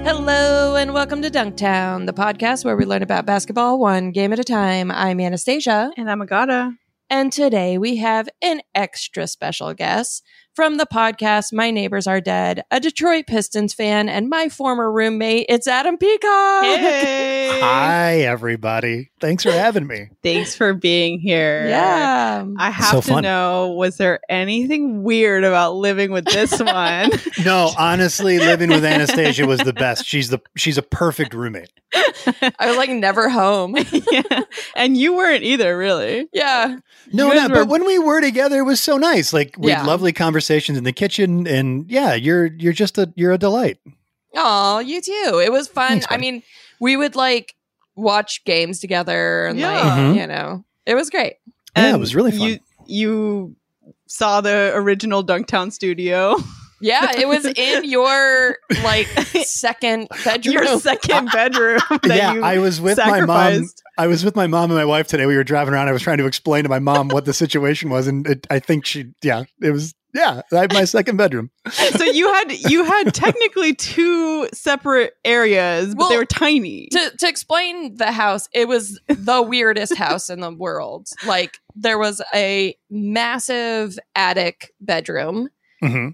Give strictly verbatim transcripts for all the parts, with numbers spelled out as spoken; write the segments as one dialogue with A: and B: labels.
A: Hello and welcome to Dunktown, the podcast where we learn about basketball one game at a time. I'm Anastasia.
B: And I'm Agata.
A: And today we have an extra special guest from the podcast My Neighbors Are Dead, a Detroit Pistons fan and my former roommate. It's Adam Peacock.
B: Hey!
C: Hi, everybody. Thanks for having me.
B: Thanks for being here.
A: Yeah.
B: I have
C: So
B: to
C: fun.
B: know, was there anything weird about living with this one?
C: No, honestly, living with Anastasia was the best. She's the she's a perfect roommate.
A: I was like never home.
B: Yeah. And you weren't either, really.
A: Yeah.
C: No,
B: You guys
C: no,
B: were-
C: but when we were together, it was so nice. Like we
A: Yeah.
C: had lovely conversations in the kitchen, and yeah, you're you're just a you're a delight.
A: Oh, you too. It was fun.
C: Thanks,
A: I
C: buddy.
A: mean, we would like watch games together and
B: Yeah.
A: like,
C: Mhm.
A: you know, it was great.
C: Yeah, it
B: And
C: was really fun.
B: You, you saw the original Dunktown studio.
A: Yeah, it was in your like second bedroom.
B: Your second bedroom. That
C: yeah,
B: you
C: I was with my mom.
B: sacrificed.
C: I was with my mom and my wife today. We were driving around. I was trying to explain to my mom what the situation was, and it, I think she, yeah, it was, yeah, I had my second bedroom.
B: So you had you had technically two separate areas, but they
A: Well,
B: were tiny.
A: to to explain the house, it was the weirdest house in the world. Like there was a massive attic bedroom,
C: hmm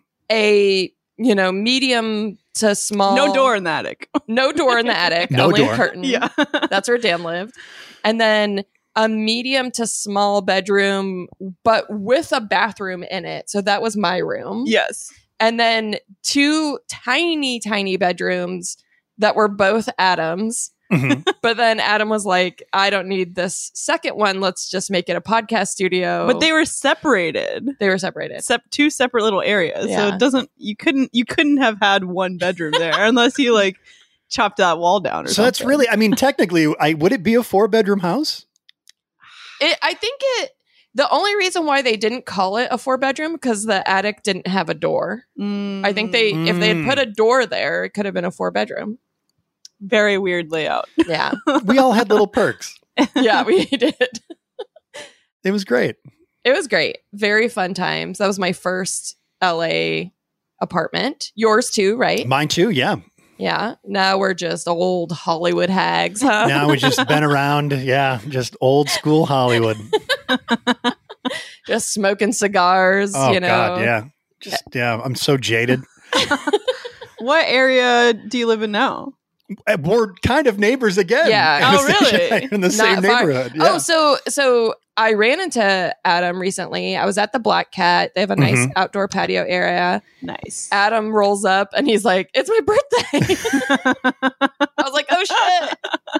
A: a you know medium to small,
B: No door in the attic.
A: no door in the attic,
C: No
A: only
C: door.
A: a curtain.
B: Yeah.
A: That's where Dan lived. And then a medium to small bedroom, but with a bathroom in it. So that was my room.
B: Yes.
A: And then two tiny, tiny bedrooms that were both Adam's.
C: hmm
A: But then Adam was like, I don't need this second one. Let's just make it a podcast studio.
B: But they were separated.
A: they were separated.
B: Sep- two separate little areas. So
A: Yeah.
B: it doesn't you couldn't you couldn't have had one bedroom there unless you like chopped that wall down or
C: So
B: something.
C: that's really, I mean, technically, I would it be a four bedroom house?
A: It, I think it, the only reason why they didn't call it a four bedroom because the attic didn't have a door.
B: Mm,
A: I think they, if they had
C: Mm.
A: put a door there, it could have been a four bedroom.
B: very weird layout.
A: Yeah.
C: We all had little perks.
A: Yeah, we did.
C: It was great.
A: It was great. Very fun times. That was my first L A apartment. Yours too, right?
C: Mine too. Yeah.
A: Yeah. Now we're just old Hollywood hags, huh?
C: Now we've just been around. Yeah. Just old school Hollywood.
A: Just smoking cigars,
C: Oh,
A: you know.
C: God. Yeah. Just, yeah. I'm so jaded.
B: What area do you live in now?
C: Uh, We're kind of neighbors again.
A: Yeah.
B: Oh, really?
C: In the same
A: Not far.
C: neighborhood. Yeah.
A: Oh, so so I ran into Adam recently. I was at the Black Cat. They have a nice
C: Mhm.
A: outdoor patio area.
B: Nice.
A: Adam rolls up and he's like, "It's my birthday." I was like, "Oh shit."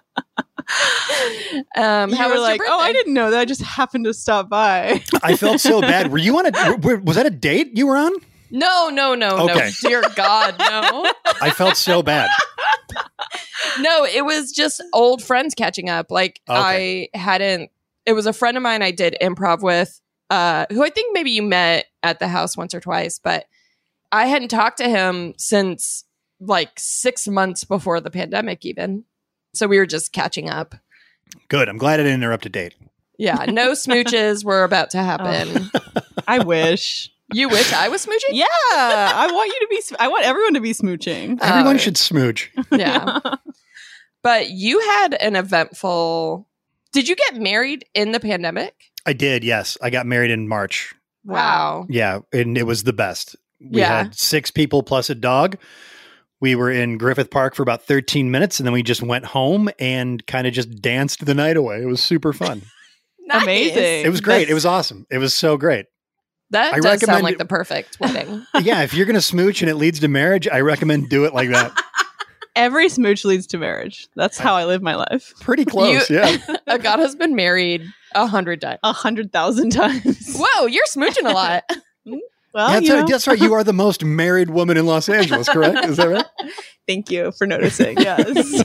A: um,
B: you
A: how
B: were
A: was
B: like,
A: your
B: oh, I
A: birthday?"
B: didn't know that. I just happened to stop by.
C: I felt so bad. Were you on a, w- was that a date you were on?
A: No, no, no,
C: Okay.
A: no. Dear God, no.
C: I felt so bad.
A: No, it was just old friends catching up. Like
C: Okay.
A: I hadn't, it was a friend of mine I did improv with, uh, who I think maybe you met at the house once or twice, but I hadn't talked to him since like six months before the pandemic even. So we were just catching up.
C: Good. I'm glad I didn't interrupt a date.
A: Yeah, no smooches were about to happen.
B: I wish.
A: You wish I was smooching?
B: Yeah, I want you to be. I want everyone to be smooching.
C: Everyone
A: Uh,
C: should smooch.
A: Yeah. But you had an eventful. Did you get married in the pandemic?
C: I did. Yes. I got married in March.
A: Wow.
C: Yeah. And it was the best. We
A: Yeah.
C: had six people plus a dog. We were in Griffith Park for about thirteen minutes and then we just went home and kind of just danced the night away. It was super fun.
A: Nice.
B: Amazing.
C: It was great.
B: That's-
C: It was awesome. It was so great.
A: That
C: I
A: does sound
C: recommend
A: like
C: it-
A: the perfect wedding.
C: Yeah. If you're going to smooch and it leads to marriage, I recommend do it like that.
B: Every smooch leads to marriage. That's how I live my life.
C: Pretty close.
A: You-
C: Yeah.
A: Agata's been married a hundred times.
B: A hundred thousand times.
A: Whoa, you're smooching a lot.
B: Well,
C: that's,
B: you
C: right,
B: know,
C: that's right. You are the most married woman in Los Angeles, correct? Is that right?
B: thank you for noticing. Yes.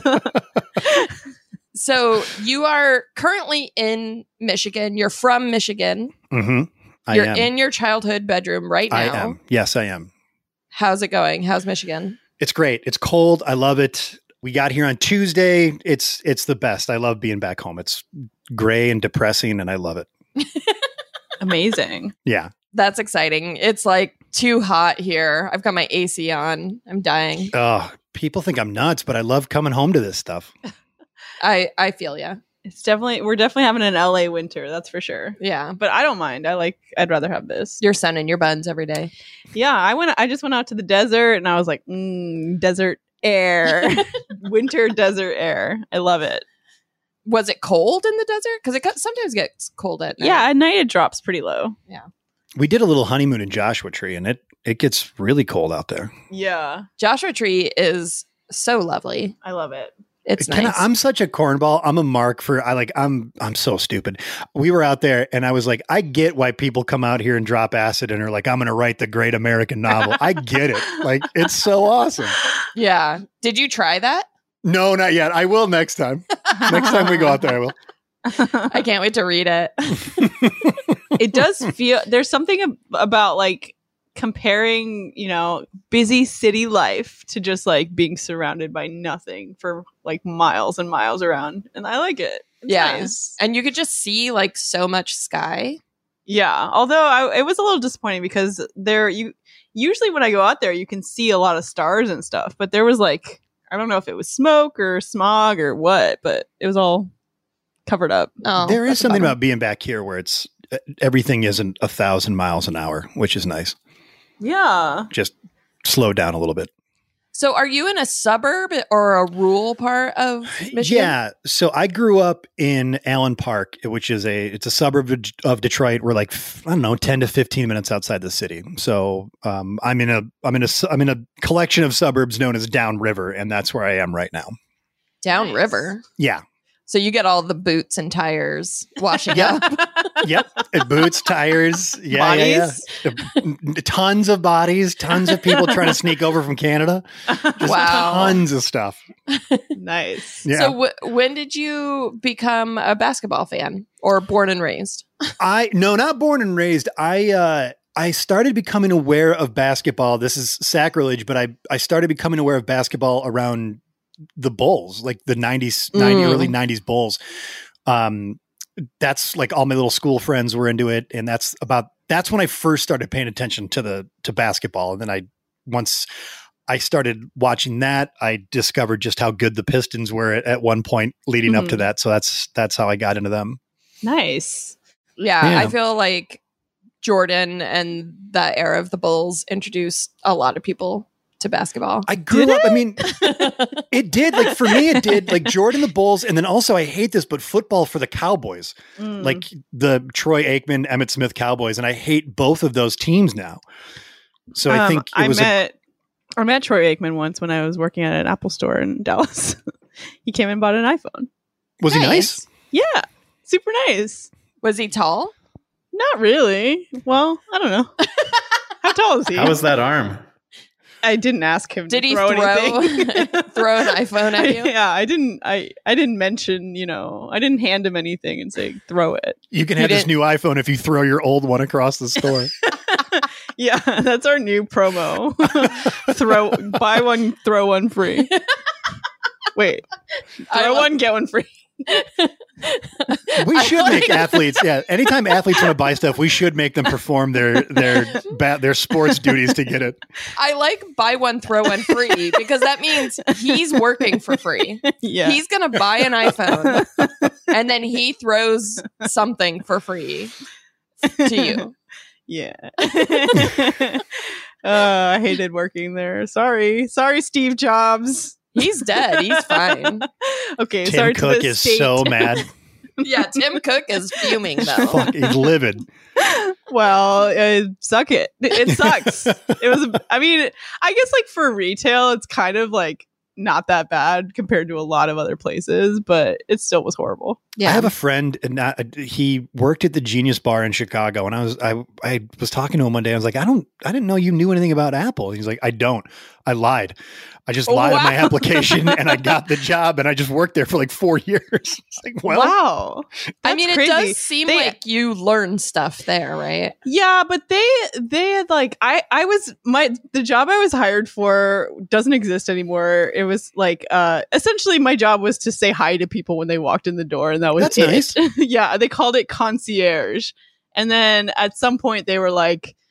A: So you are currently in Michigan. You're from Michigan.
C: Mm-hmm. I
A: You're
C: am.
A: in your childhood bedroom right now.
C: I am. Yes, I am.
A: How's it going? How's Michigan?
C: It's great. It's cold. I love it. We got here on Tuesday. It's it's the best. I love being back home. It's gray and depressing, and I love it.
B: Amazing.
C: Yeah.
A: That's exciting. It's like too hot here. I've got my A C on. I'm dying.
C: Oh, people think I'm nuts, but I love coming home to this stuff.
A: I I feel ya.
B: It's definitely we're definitely having an L A winter, that's for sure.
A: Yeah.
B: But I don't mind. I like I'd rather have this.
A: You're sunning your buns every day.
B: Yeah, I went I just went out to the desert and I was like, mm, desert air. Winter desert air. I love it.
A: Was it cold in the desert? Because it got, sometimes gets cold at night.
B: Yeah, at night it drops pretty low.
A: Yeah.
C: We did a little honeymoon in Joshua Tree, and it it gets really cold out there.
B: Yeah.
A: Joshua Tree is so lovely.
B: I love it.
A: It's
C: Can
A: nice.
C: I, I'm such a cornball. I'm a mark for I like I'm I'm so stupid. We were out there and I was like, I get why people come out here and drop acid and are like, I'm gonna write the great American novel. I get it. Like, it's so awesome.
A: Yeah. Did you try that?
C: No, not yet. I will next time. Next time we go out there, I will.
A: I can't wait to read it.
B: It does feel there's something ab- about like comparing, you know, busy city life to just like being surrounded by nothing for like miles and miles around. And I like it. It's
A: Yeah.
B: nice.
A: And you could just see like so much sky.
B: Yeah. Although I, it was a little disappointing because there you usually when I go out there, you can see a lot of stars and stuff. But there was like, I don't know if it was smoke or smog or what, but it was all covered up.
A: Oh,
C: There is
A: that's a
C: something
A: bummer.
C: about being back here where it's uh, everything isn't a thousand miles an hour, which is nice.
B: Yeah.
C: Just slow down a little bit.
A: So are you in a suburb or a rural part of Michigan?
C: Yeah. So I grew up in Allen Park, which is a it's a suburb of, of Detroit. We're like I don't know, ten to fifteen minutes outside the city. So um, I'm in a I'm in a su- I'm in a collection of suburbs known as Downriver, and that's where I am right now.
A: Downriver.
C: Yeah.
A: So you get all the boots and tires washing
C: Yeah.
A: up.
C: Yep. And boots, tires, yeah, yeah, yeah. Tons of bodies, tons of people trying to sneak over from Canada. Just
A: Wow.
C: tons of stuff.
B: Nice.
C: Yeah.
A: So w- when did you become a basketball fan or born and raised?
C: I no, not born and raised. I uh I started becoming aware of basketball. This is sacrilege, but I I started becoming aware of basketball around the Bulls, like the nineties, ninety
A: Mm.
C: early nineties Bulls. Um that's like all my little school friends were into it, and that's about that's when I first started paying attention to the to basketball. And then I once I started watching that, I discovered just how good the Pistons were at, at one point leading up to
B: Mhm.
C: that. So that's that's how I got into them.
B: Nice.
A: Yeah,
C: Yeah.
A: I feel like Jordan and that era of the Bulls introduced a lot of people to basketball.
C: I grew
B: Did
C: up. I mean, it did. Like for me, it did. Like Jordan, the Bulls, and then also I hate this, but football for the Cowboys,
B: Mm.
C: like the Troy Aikman, Emmett Smith Cowboys, and I hate both of those teams now. So I
B: Um,
C: think it
B: I
C: was. a,
B: met I met Troy Aikman once when I was working at an Apple store in Dallas. He came and bought an iPhone.
C: was he nice?
B: Yeah, super nice.
A: Was he tall?
B: Not really. Well, I don't know. How tall is he?
D: How was that arm?
B: I didn't ask him.
A: Did
B: to
A: he
B: throw,
A: throw
B: anything.
A: throw an iPhone at you?
B: Yeah, I didn't. I I didn't mention. You know, I didn't hand him anything and say throw it.
C: You can
A: You
C: have this
A: didn't-
C: new iPhone if you throw your old one across the store.
B: Yeah, that's our new promo. Throw buy one, throw one free. Wait,
A: I
B: throw
A: love-
B: one, get one free.
C: We
A: I
C: should make
A: like-
C: athletes. Yeah, anytime athletes want to buy stuff, we should make them perform their their ba- their sports duties to get it.
A: I like buy one, throw one free because that means he's working for free.
B: Yeah,
A: He's going to buy an iPhone and then he throws something for free to you.
B: yeah. uh, I hated working there. Sorry, sorry, Steve Jobs.
A: He's dead. He's fine.
B: Okay,
C: Tim
B: sorry to
C: Cook
B: the
C: is
B: state.
C: so mad.
A: Yeah, Tim Cook is fuming though.
C: Fuck, he's livid.
B: Well, uh, suck it. It sucks. It was. I mean, I guess like for retail, it's kind of like not that bad compared to a lot of other places, but it still was horrible.
A: Yeah.
C: I have a friend, and uh, he worked at the Genius Bar in Chicago, and I was I I was talking to him one day. I was like, I don't, I didn't know you knew anything about Apple. He's like, I don't. I lied. I just
A: Oh,
C: lied on my
A: wow.
C: application, and I got the job, and I just worked there for like four years. It's like, well,
B: Wow.
A: I
B: That's
A: mean,
B: crazy.
A: it does seem
B: They-
A: like you learn stuff there, right?
B: Yeah, but they they had like I I was my the job I was hired for doesn't exist anymore. It was like uh essentially my job was to say hi to people when they walked in the door, and that was
C: That's
B: it.
C: nice.
B: Yeah, they called it concierge. And then at some point they were like,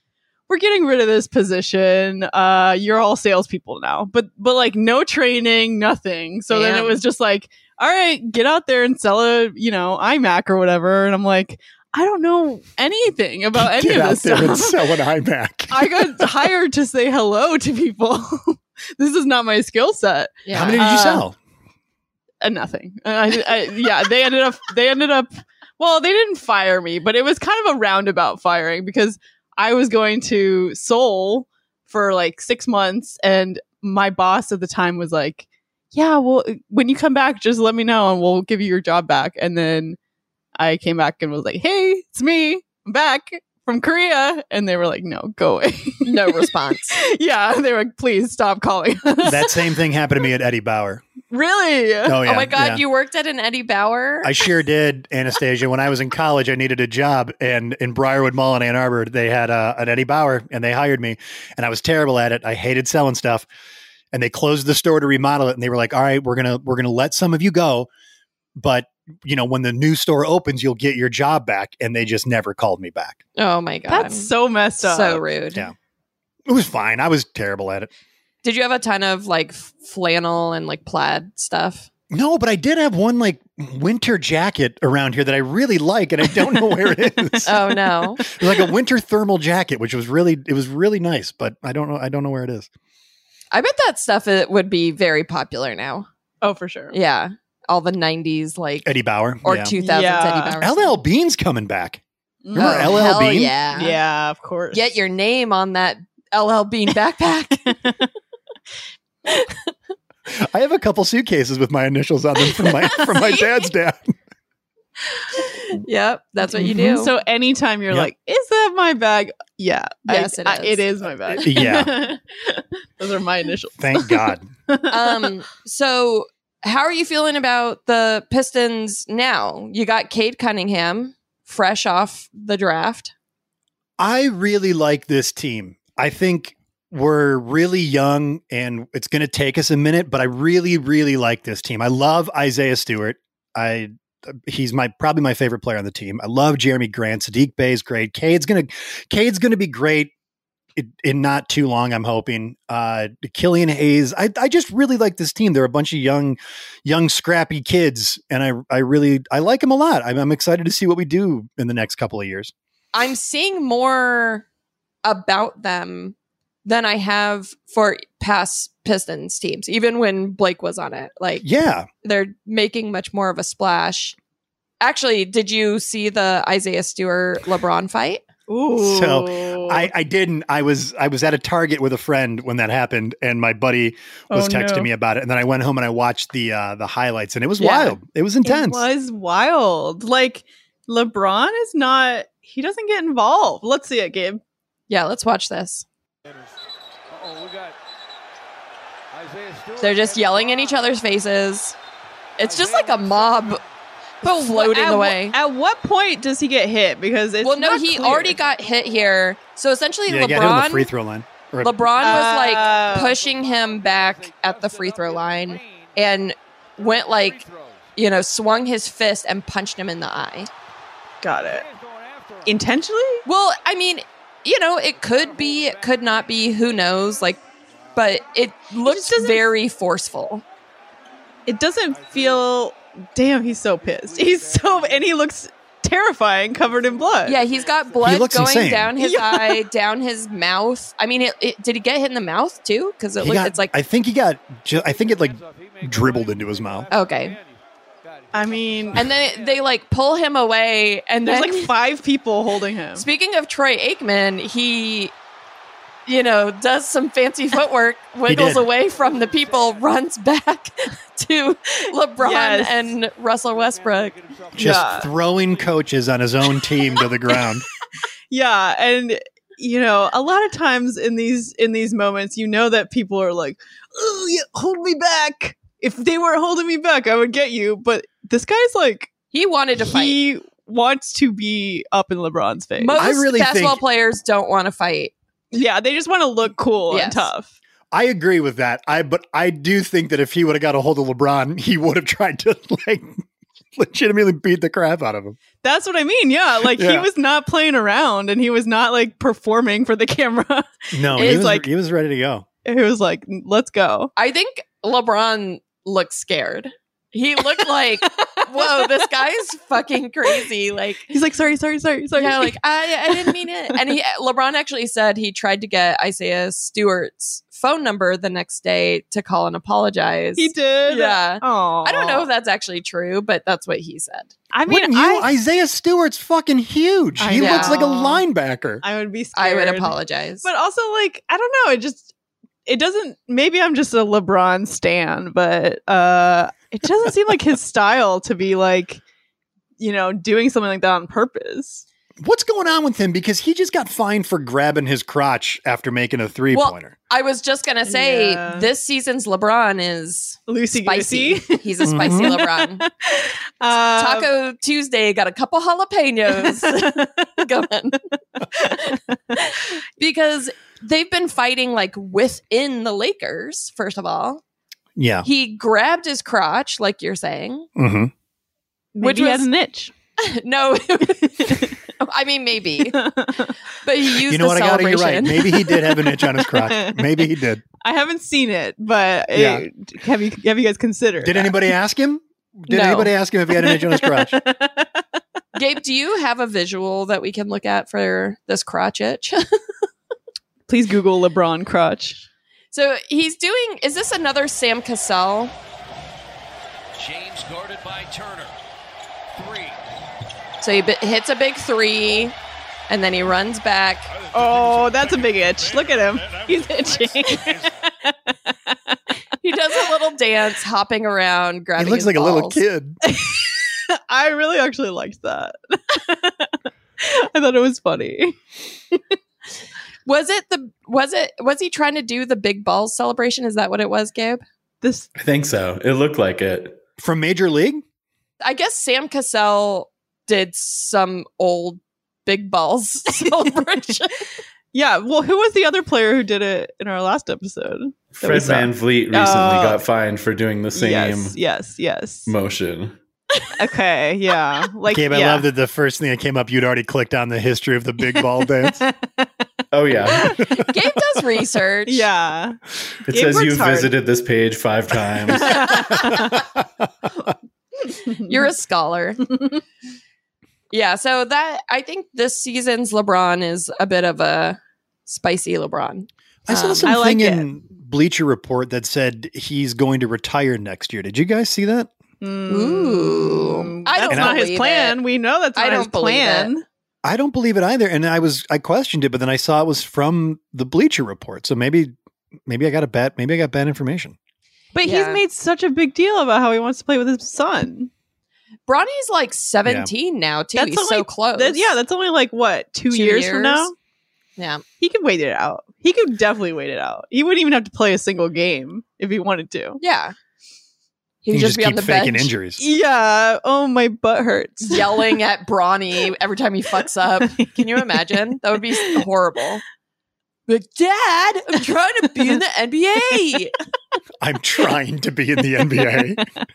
B: we're getting rid of this position. Uh, you're all salespeople now, but but like no training, nothing. So then it
A: Damn.
B: was just like, all right, get out there and sell a you know iMac or whatever. And I'm like, I don't know anything about any
C: Get
B: of
C: out
B: this
C: there
B: stuff.
C: and sell an iMac.
B: I got hired to say hello to people. This is not my skill set.
A: Yeah.
C: How many did you
B: Uh,
C: sell?
B: Uh, nothing. I, I, yeah, they ended up. They ended up. Well, they didn't fire me, but it was kind of a roundabout firing because I was going to Seoul for like six months, and my boss at the time was like, "Yeah, well, when you come back, just let me know, and we'll give you your job back." And then I came back and was like, "Hey, it's me. I'm back from Korea," and they were like, "No, go away."
A: No response.
B: Yeah, they were like, "Please stop calling us."
C: That same thing happened to me at Eddie Bauer.
B: Really?
C: Oh, yeah.
A: Oh my God,
C: yeah.
A: you worked at an Eddie Bauer?
C: I sure did, Anastasia. When I was in college, I needed a job, and in Briarwood Mall in Ann Arbor, they had uh, an Eddie Bauer, and they hired me, and I was terrible at it. I hated selling stuff, and they closed the store to remodel it, and they were like, "All right, we're gonna we're gonna let some of you go, but you know, when the new store opens, you'll get your job back." And they just never called me back.
A: Oh my God.
B: That's so messed up.
A: so rude.
C: Yeah. It was fine. I was terrible at it.
A: Did you have a ton of like flannel and like plaid stuff?
C: No, but I did have one like winter jacket around here that I really like, and I don't know where it is.
A: Oh no.
C: It was like a winter thermal jacket, which was really it was really nice, but I don't know I don't know where it is.
A: I bet that stuff it would be very popular now.
B: Oh, for sure.
A: Yeah. All the nineties like
C: Eddie Bauer
A: or
C: yeah.
A: two thousands
B: Yeah.
A: Eddie Bauer.
C: L L Bean's coming back. Remember
A: Oh,
C: L L
A: hell
C: Bean?
A: Yeah.
B: Yeah, of course.
A: Get your name on that L L Bean backpack.
C: I have a couple suitcases with my initials on them from my from my dad's dad.
A: Yep. That's what you do.
B: So anytime you're
C: Yep.
B: like, "Is that my bag?" Yeah.
A: Yes,
B: I,
A: it
B: I-
A: is.
B: it is my bag.
C: Yeah.
B: Those are my initials.
C: Thank God.
A: um, so how are you feeling about the Pistons now? You got Cade Cunningham fresh off the draft.
C: I really like this team. I think we're really young and it's going to take us a minute, but I really, really like this team. I love Isaiah Stewart. I he's my probably my favorite player on the team. I love Jeremy Grant. Sadiq Bey is great. Cade's gonna Cade's gonna be great in, in not too long. I'm hoping. Uh, Killian Hayes. I I just really like this team. They're a bunch of young, young scrappy kids, and I I really I like them a lot. I'm, I'm excited to see what we do in the next couple of years.
A: I'm seeing more about them than I have for past Pistons teams, even when Blake was on it. Like,
C: Yeah.
A: they're making much more of a splash. Actually, did you see the Isaiah Stewart LeBron fight?
B: Ooh.
C: So I, I didn't. I was I was at a Target with a friend when that happened, and my buddy was
B: Oh,
C: texting
B: no.
C: me about it. And then I went home and I watched the uh, the highlights, and it was
A: Yeah.
C: wild. It was intense.
B: It was wild. Like LeBron is not. He doesn't get involved. Let's see it, Gabe.
A: Yeah, let's watch this.
D: Uh-oh, we got Isaiah Stewart.
A: They're just yelling in each other's faces. It's just like a mob floating
B: at,
A: away.
B: wh- At what point does he get hit? Because it's
A: well, no,
B: not
A: he
B: clear.
A: already got hit here. So essentially,
C: yeah, he got hit on the
A: LeBron
C: free throw line. Or-
A: LeBron was like
B: Oh.
A: pushing him back at the free throw line and went like, you know, swung his fist and punched him in the eye.
B: got it intentionally.
A: Well, I mean, you know, it could be, it could not be, who knows? Like, but it looks
B: doesn't-
A: very forceful.
B: It doesn't feel. Damn, he's so pissed. He's so, and he looks terrifying, covered in blood.
A: Yeah, he's got blood
C: looks
A: going
C: insane.
A: down his
B: Yeah.
A: eye, down his mouth. I mean, it, it, did he get hit in the mouth too? Because it
C: he
A: looks,
C: got-
A: it's like,
C: I think he got. ju- I think it like dribbled into his mouth.
A: okay.
B: I mean,
A: And then they like pull him away, and
B: there's
A: then
B: like five people holding him.
A: speaking of Troy Aikman, he, you know, does some fancy footwork, wiggles
C: did.
A: away from the people, runs back to LeBron
B: Yes.
A: and Russell Westbrook.
C: Just
B: Yeah.
C: throwing coaches on his own team to the ground.
B: Yeah, and you know, a lot of times in these in these moments, you know that people are like, "Oh, yeah, hold me back." If they were holding me back, I would get you. But this guy's like,
A: He wanted to fight.
B: he wants to be up in LeBron's face.
A: Most
C: I really
A: basketball
C: think-
A: players don't want to fight.
B: Yeah, they just want to look cool
A: Yes.
B: and tough.
C: I agree with that. I but I do think that if he would have got a hold of LeBron, he would have tried to like legitimately beat the crap out of him.
B: That's what I mean. Yeah, like he
C: Yeah.
B: was not playing around, and he was not like performing for the camera.
C: No,
B: It
C: he
B: was
C: was
B: like-
C: he was ready to go.
B: He was like, "Let's go."
A: I think LeBron looked scared. He looked like, whoa, this guy's fucking crazy. Like,
B: He's like, "Sorry, sorry, sorry, sorry."
A: yeah, like I, I didn't mean it. And he, LeBron actually said he tried to get Isaiah Stewart's phone number the next day to call and apologize.
B: he did.
A: Yeah.
B: Oh,
A: I don't know if that's actually true, but that's what he said.
B: I mean,
C: Wouldn't you?
B: I,
C: Isaiah Stewart's fucking huge.
B: I
C: He looks like a
B: know.
C: linebacker.
B: I would be scared.
A: I would apologize.
B: But also, like, I don't know. It just, it doesn't, maybe I'm just a LeBron stan, but uh, it doesn't seem like his style to be like, you know, doing something like that on purpose.
C: What's going on with him? Because he just got fined for grabbing his crotch after making a three pointer.
A: I was just going to say
B: Yeah.
A: this season's LeBron is
B: Loosey
A: spicy.
B: goosey.
A: He's a spicy
C: Mhm.
A: LeBron.
B: Um,
A: Taco Tuesday got a couple jalapenos going. Because they've been fighting like within the Lakers, first of all.
C: Yeah.
A: He grabbed his crotch, like you're saying.
C: Mm-hmm.
B: maybe
A: which
B: he had
A: was-
B: an itch.
A: No, I mean, maybe. But he used
C: You know
A: the
C: what? I got it. You're
A: celebration.
C: right. Maybe he did have an itch on his crotch. Maybe he did.
B: I haven't seen it, but
C: Yeah.
B: it- have you have you guys considered?
C: Did
B: that?
C: anybody ask him? Did
A: No.
C: anybody ask him if he had an itch on his crotch?
A: Gabe, do you have a visual that we can look at for this crotch itch?
B: Please Google LeBron crotch.
A: So he's doing, is this another Sam Cassell?
E: James guarded by Turner. Three.
A: So he bi- hits a big three, and then he runs back.
B: Oh, that's a big itch. Look at him. He's itching.
A: He does a little dance, hopping around,
C: He
A: grabbing
C: looks
A: his
C: like a little
A: balls.
C: kid.
B: I really actually liked that. I thought it was funny.
A: Was it the, was it, was he trying to do the big balls celebration? Is that what it was, Gabe?
B: This
F: I think so. It looked like it.
C: From Major League?
A: I guess Sam Cassell did some old big balls celebration.
B: Yeah, well, who was the other player who did it in our last episode? that we
F: Fred
B: saw?
F: Van Vliet recently
B: Oh.
F: got fined for doing the same
B: Yes, yes, yes.
F: motion.
B: Okay, yeah. Like,
C: Gabe, I
B: yeah.
C: love that the first thing that came up, you'd already clicked on the history of the big ball dance.
F: Oh yeah.
A: Gabe does research.
B: Yeah.
F: It
B: Gabe
F: says
B: works
F: you've
B: hard.
F: visited this page five times.
A: You're a scholar. Yeah, so that I think this season's LeBron is a bit of a spicy LeBron.
C: I saw
A: Um,
C: something
B: I like
C: in Bleacher Report that said he's going to retire next year. Did you guys see that?
A: Ooh. I
B: that's
A: don't
B: not his
A: believe
B: plan.
A: it.
B: We know that's
A: I
B: not
A: don't
B: his
A: believe
B: plan.
C: I don't believe it either. And I was I questioned it, but then I saw it was from the Bleacher Report. So maybe maybe I got a bad maybe I got bad information.
B: But
A: Yeah.
B: he's made such a big deal about how he wants to play with his son.
A: Bronny's like seventeen now too.
B: That's
A: He's
B: only-
A: so close.
B: That- yeah, that's only like what two,
A: Two
B: years, from
A: years?
B: now.
A: yeah.
B: He could wait it out. He could definitely wait it out. He wouldn't even have to play a single game if he wanted to.
A: Yeah. He
C: You
A: would just, be on
C: keep
A: the
C: faking
A: bench
C: injuries.
B: Yeah. Oh, my butt hurts.
A: yelling at Bronny every time he fucks up. Can you imagine? That would be horrible. But Dad, I'm trying to be in the N B A.
C: I'm trying to be in the N B A.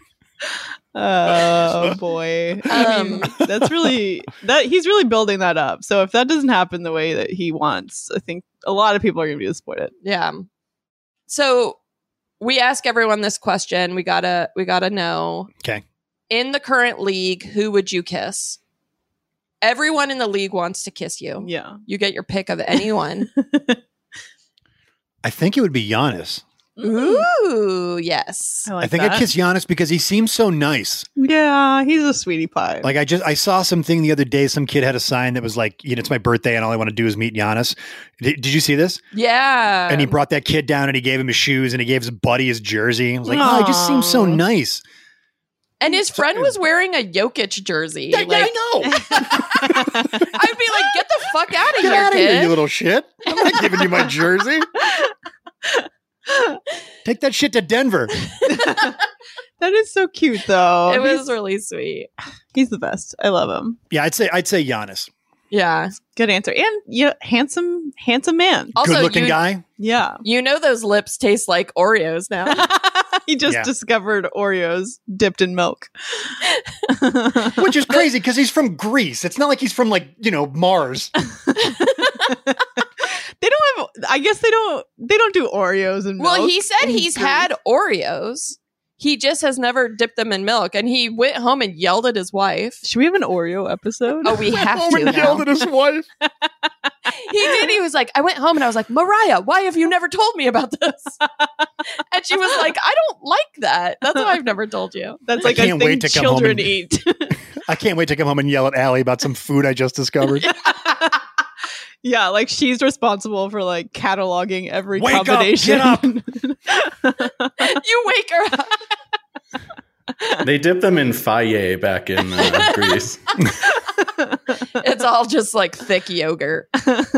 B: Oh boy. I mean, that's really that he's really building that up. So if that doesn't happen the way that he wants, I think a lot of people are going to be disappointed.
A: Yeah. So we ask everyone this question. We gotta we gotta know.
C: Okay.
A: In the current league, who would you kiss? Everyone in the league wants to kiss you.
B: Yeah.
A: You get your pick of anyone.
C: I think it would be Giannis.
A: Ooh, yes.
B: I like
C: I think
B: that.
C: I'd kiss Giannis because he seems so nice.
B: Yeah, he's a sweetie pie.
C: Like I just I saw something the other day. Some kid had a sign that was like, you know, it's my birthday and all I want to do is meet Giannis. Did, did you see this?
A: Yeah.
C: And he brought that kid down and he gave him his shoes and he gave his buddy his jersey. I was like, oh, he just seems so
B: Aw.
C: nice.
A: And his friend was wearing a Jokic jersey.
C: Yeah,
A: Like,
C: yeah, I know.
A: I'd be like, get the fuck out of
C: Get
A: here,
C: out of
A: kid.
C: here, you little shit. I'm not giving you my jersey. Take that shit to Denver.
B: That is so cute, though.
A: it was
B: He's,
A: really sweet.
B: he's the best. I love him.
C: Yeah, I'd say I'd say Giannis.
A: Yeah.
B: Good answer. And yeah, handsome, handsome man.
A: Also,
C: Good looking
A: you,
C: guy.
B: Yeah.
A: you know those lips taste like Oreos now.
B: he just
C: Yeah.
B: discovered Oreos dipped in milk.
C: Which is crazy because he's from Greece. It's not like he's from like, you know, Mars.
B: They don't have. I guess they don't. They don't do Oreos in milk.
A: Well, he said
B: in
A: he's
B: Greece.
A: had Oreos. He just has never dipped them in milk. And he went home and yelled at his wife.
B: Should we have an Oreo episode?
A: Oh, we have
C: Oh,
A: to
C: and
A: now.
C: yelled at his wife.
A: He did. He was like, I went home and I was like, Mariah, why have you never told me about this? And she was like, I don't like that. That's why I've never told you.
B: That's
C: I
B: like a
C: can't
B: thing
C: wait to come home
B: children
C: and-
B: eat.
C: I can't wait to come home and yell at Allie about some food I just discovered.
B: Yeah, like she's responsible for like cataloging every
C: Wake up,
B: combination.
C: get up.
A: You wake her up.
F: They dip them in faye back in uh, Greece.
A: It's all just like thick yogurt.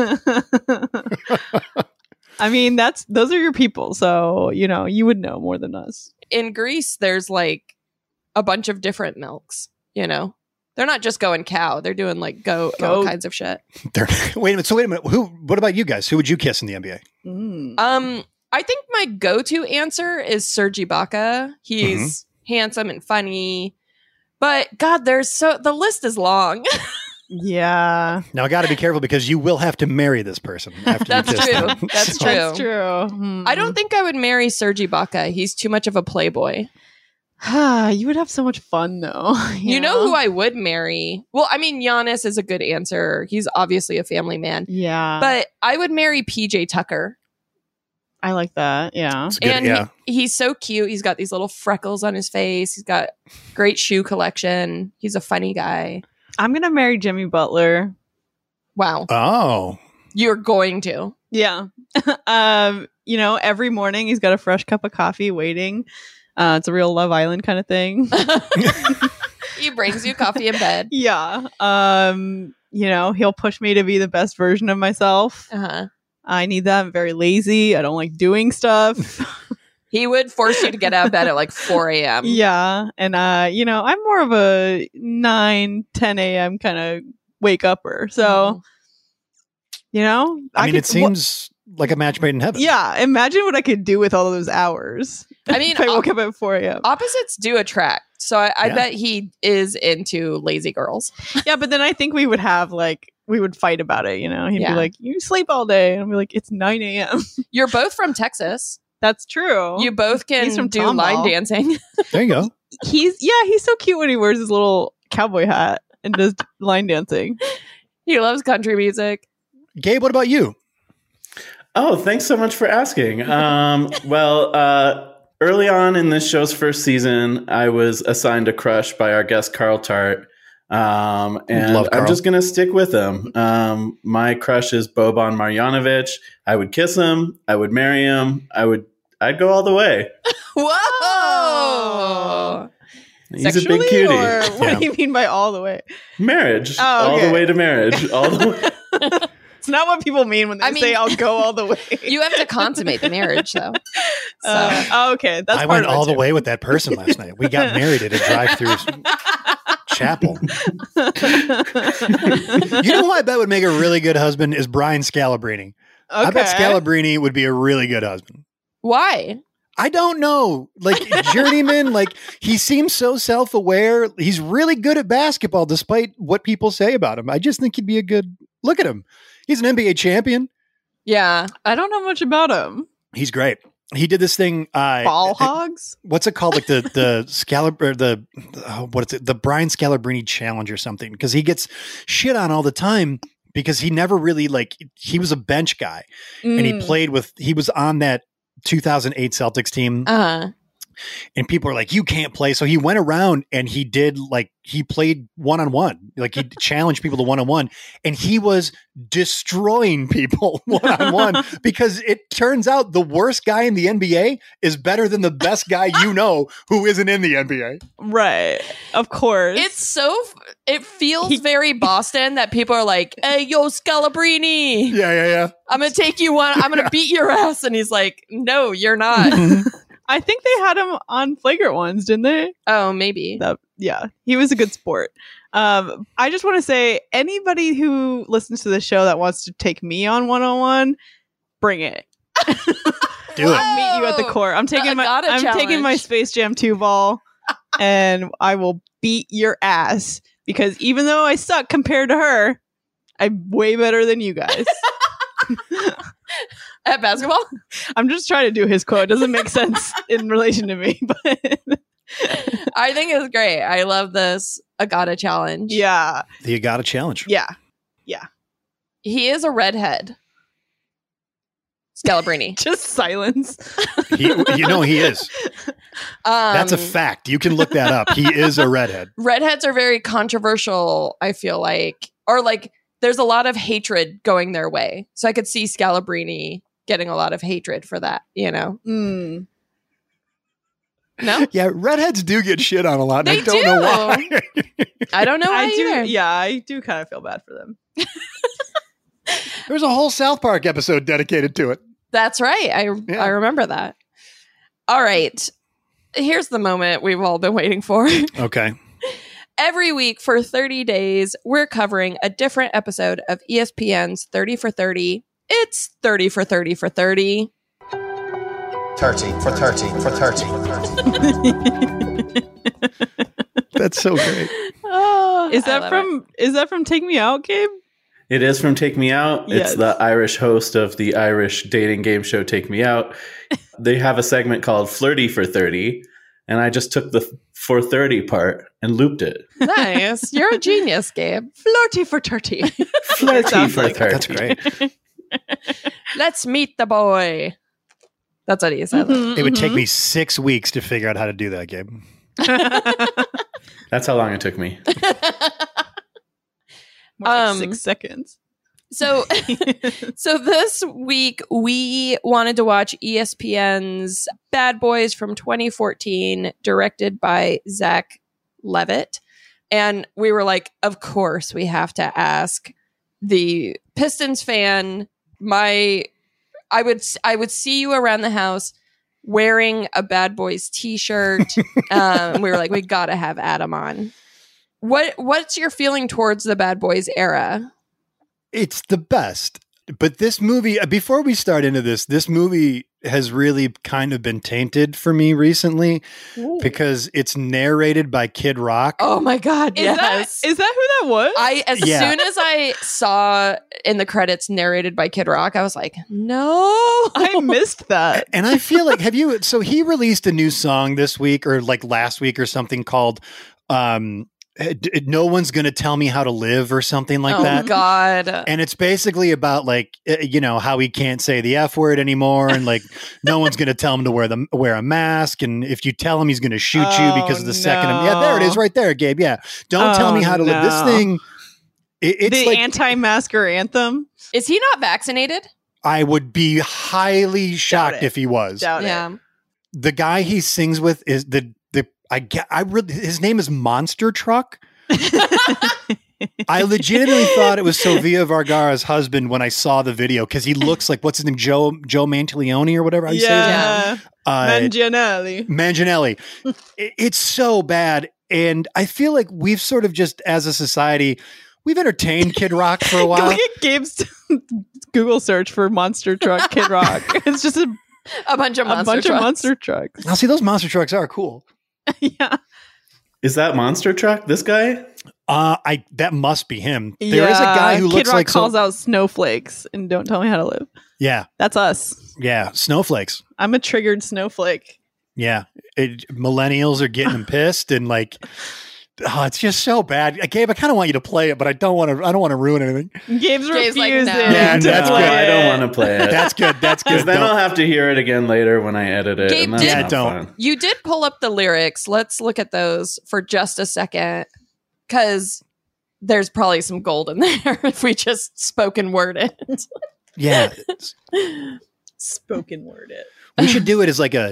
B: I mean, that's those are your people, so you know you would know more than us.
A: In Greece, there's like a bunch of different milks, you know? They're not just going cow. They're doing like goat, all
B: Goat.
A: kinds of shit.
C: They're- wait a minute. So wait a minute. Who? What about you guys? Who would you kiss in the N B A?
B: Mm.
A: Um, I think my go-to answer is Serge Ibaka. He's handsome and funny. But God, there's so the list is long.
B: Yeah,
C: Now I got to be careful because you will have to marry this person after
A: That's
C: you kiss
A: true.
C: them.
A: That's
C: So-
A: true.
B: that's true. Hmm.
A: I don't think I would marry Serge Ibaka. He's too much of a playboy.
B: You would have so much fun though.
A: You know who I would marry? Well, I mean, Giannis is a good answer. He's obviously a family man.
B: Yeah,
A: But I would marry P J Tucker.
B: I like that. Yeah,
C: It's good,
A: and
C: yeah.
A: he, he's so cute. He's got these little freckles on his face. He's got great shoe collection. He's a funny guy.
B: I'm gonna marry Jimmy Butler.
A: Wow.
C: Oh,
A: You're going to.
B: Yeah. um, you know, every morning he's got a fresh cup of coffee waiting. Uh, it's a real Love Island kind of thing.
A: He brings you coffee in bed.
B: Yeah. Um, you know, he'll push me to be the best version of myself.
A: Uh-huh.
B: I need that. I'm very lazy. I don't like doing stuff.
A: He would force you to get out of bed at like four a.m.
B: Yeah. And, uh, you know, I'm more of a nine, ten a.m. kind of wake upper. So, you know,
C: I mean,
B: could-
C: it seems like a match made in heaven.
B: yeah. Imagine what I could do with all those hours.
A: I mean,
B: if I woke
A: op-
B: up at four a.m.
A: opposites do attract. So I, I
C: Yeah.
A: bet he is into lazy girls.
B: Yeah, but then I think we would have like we would fight about it. You know, he'd
A: Yeah.
B: be like, "You sleep all day," and I'd be like, "It's nine a.m."
A: You're both from Texas.
B: That's true.
A: You both can
B: He's from
A: do
B: Tomball.
A: line dancing.
C: There you go.
B: he's yeah, he's so cute when he wears his little cowboy hat and does line dancing.
A: He loves country music.
C: Gabe, what about you?
F: Oh, thanks so much for asking. Um, well, uh, early on in this show's first season, I was assigned a crush by our guest Carl Tart. Um, and
C: Love
F: I'm
C: Carl.
F: just going to stick with him. Um, my crush is Boban Marjanovic. I would kiss him. I would marry him. I would, I'd go all the way.
A: Whoa!
F: He's a
B: Sexually,
F: big cutie.
B: or what
C: Yeah.
B: do you mean by all the way?
F: Marriage.
B: Oh,
F: All
B: okay.
F: the way to marriage. All the way.
B: It's not what people mean when they
A: I mean-
B: say "I'll go all the way."
A: You have to consummate the marriage, though. So.
B: Uh, oh, okay, that's
C: I
B: part
C: went
B: of it
C: all the
B: too.
C: way with that person last night. We got married at a drive-through chapel. You know who I bet would make a really good husband is Brian Scalabrine. I bet
B: Okay.
C: Scalabrine would be a really good husband.
A: Why?
C: I don't know. Like journeyman, like he seems so self-aware. He's really good at basketball despite what people say about him. I just think he'd be a good look at him. He's an N B A champion.
A: Yeah.
B: I don't know much about him.
C: He's great. He did this thing. Uh,
B: Ball
C: uh,
B: hogs.
C: What's it called? Like the the Scalab or the oh, what is it? The Brian Scalabrine challenge or something? Because he gets shit on all the time because he never really like he was a bench guy and he
B: Mm.
C: played with he was on that two thousand eight Celtics team
A: Uh,
C: and people are like you can't play. So he went around and he did like he played one on one, like he challenged people to one on one, and he was destroying people one on one because it turns out the worst guy in the N B A is better than the best guy you know who isn't in the N B A.
B: Right. Of course.
A: it's so. f- It feels
B: He-
A: very Boston that people are like, "Hey, yo, Scalabrini,
C: Yeah, yeah, yeah.
A: I'm gonna take you one. I'm gonna beat your ass." And he's like, "No, you're not."
B: I think they had him on Flagrant Ones, didn't they?
A: Oh, maybe.
B: That, yeah, he was a good sport. Um, I just want to say, anybody who listens to the show that wants to take me on one on one, bring it.
C: do it.
B: I'll meet you at the court. I'm taking my
A: Agata
B: I'm taking my
A: challenge.
B: Space Jam two ball, and I will beat your ass because even though I suck compared to her, I'm way better than you guys.
A: At basketball?
B: I'm just trying to do his quote. It doesn't make sense in relation to me, but
A: I think it's great. I love this Agata challenge.
B: yeah,
C: The Agata challenge.
B: yeah.
A: He is a redhead. Scalabrini.
B: Just silence.
C: He, you know he is.
A: Um,
C: That's a fact. You can look that up. He is a redhead.
A: redheads are very controversial, I feel like. Or like there's a lot of hatred going their way. So I could see Scalabrini getting a lot of hatred for that, you know?
B: Mm.
A: No?
C: Yeah, redheads do get shit on a lot. And
A: They
C: I don't know
A: do.
C: why.
A: I don't know why
B: I do.
A: either.
B: Yeah, I do kind of feel bad for them.
C: There's a whole South Park episode dedicated to it.
A: That's right. I
C: Yeah.
A: I remember that. All right. Here's the moment we've all been waiting for.
C: Okay.
A: Every week for thirty days, we're covering a different episode of E S P N's thirty for thirty. It's thirty for thirty for thirty.
G: thirty for thirty for thirty.
C: That's so great.
A: Oh,
B: Is
A: I
B: that
A: love
B: from is that from Take Me Out, Gabe?
F: It is from Take Me Out.
B: Yes.
F: It's the Irish host of the Irish dating game show Take Me Out. They have a segment called Flirty for thirty, and I just took the for thirty part and looped it.
A: it. Nice. You're a genius, Gabe.
B: Flirty for thirty.
F: Flirty
B: Sounds
F: for
B: like-
F: thirty.
C: That's great.
A: Let's meet the boy. That's what he said.
B: Mhm,
C: It would take
B: mhm.
C: me six weeks to figure out how to do that, Gabe.
F: That's how long it took me.
B: More like
A: Um,
B: six seconds.
A: So, so this week we wanted to watch E S P N's Bad Boys from twenty fourteen, directed by Zach Levitt. And we were like, of course we have to ask the Pistons fan. My, I would, I would see you around the house wearing a Bad Boys t-shirt. um, we were like, we gotta have Adam on. What, what's your feeling towards the Bad Boys era?
C: It's the best. But this movie, uh, before we start into this, this movie has really kind of been tainted for me recently because it's narrated by Kid Rock.
A: Oh my God.
B: Is
A: yes.
B: that is that who that was?
A: I as
C: Yeah.
A: soon as I saw in the credits narrated by Kid Rock, I was like, no.
B: I missed that.
C: And I feel like, have you, so he released a new song this week or like last week or something called, um, D- No One's Gonna Tell Me How to Live or something like
A: oh
C: that.
A: God.
C: And it's basically about like, uh, you know, how he can't say the F word anymore. And like, no one's going to tell him to wear the, wear a mask. And if you tell him, he's going to shoot
B: Oh,
C: you because of the second.
B: no.
C: Yeah, there it is right there, Gabe. Yeah. Don't tell
B: Oh,
C: me how to live. This
B: no.
C: thing, it, it's
B: the
C: like,
B: anti-masker anthem.
A: Is he not vaccinated?
C: I would be highly shocked
B: it.
C: if he was.
B: Doubt
A: Yeah.
C: The guy he sings with is the, the, I get, I really, his name is Monster Truck. I legitimately thought it was Sofia Vergara's husband when I saw the video because he looks like, what's his name, Joe Joe Manganiello or whatever. How you say his name?
B: Yeah.
C: Uh,
B: Manganiello.
C: Manganielli. I- It's so bad, and I feel like we've sort of just, as a society, we've entertained Kid Rock for a
B: Go
C: while.
B: get Gabe's Google search for Monster Truck Kid Rock. It's just a,
A: A bunch of
B: a
A: monster
B: bunch
A: trucks.
B: of monster trucks.
C: Now, see, those monster trucks are cool.
B: Yeah.
F: Is that Monster Truck? This guy?
C: Uh, I that must be him. There is a guy who
B: Kid
C: looks
B: Rock
C: like so-
B: calls out snowflakes and don't tell me how to live.
C: Yeah,
B: That's us.
C: yeah, snowflakes.
B: I'm a triggered snowflake.
C: Yeah, it, millennials are getting them pissed, and like, oh, it's just so bad. Gabe, I kind of want you to play it, but I don't want to. I don't want to ruin anything.
B: Gabe's,
A: Gabe's like,
B: refusing.
A: no.
C: Yeah,
B: to
C: that's
F: no,
C: good.
B: play
F: I don't
B: it.
F: want to play it.
C: That's good. That's
F: Because
C: good.
F: then
C: Don't-
F: I'll have to hear it again later when I edit it.
A: Gabe,
F: and that's
A: did-
C: Yeah,
F: not
C: don't.
F: fun.
A: You did pull up the lyrics. Let's look at those for just a second. Because there's probably some gold in there if we just spoken word it.
C: yeah,
B: Spoken word it.
C: we should do it as like a.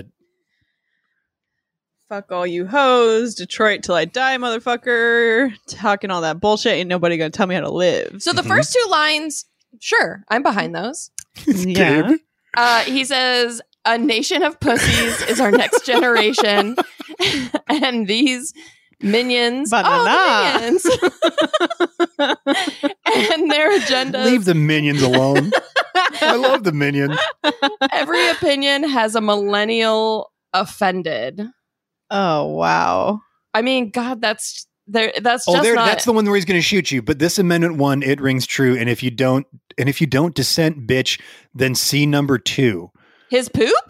B: Fuck all you hoes. Detroit till I die, motherfucker. Talking all that bullshit. Ain't nobody gonna tell me how to live.
A: So the
C: Mhm.
A: first two lines, sure, I'm behind those.
B: yeah.
A: Uh, he says, "A nation of pussies is our next generation," and these minions,
B: Banana.
A: oh, the minions, and their agenda.
C: Leave the minions alone. I love the Minions.
A: Every opinion has a millennial offended.
B: Oh wow.
A: I mean, God, that's there. That's
C: Oh,
A: just
C: there,
A: not.
C: that's the one where he's going to shoot you. But this amendment one, it rings true. And if you don't, and if you don't dissent, bitch, then see number two.
A: His poop?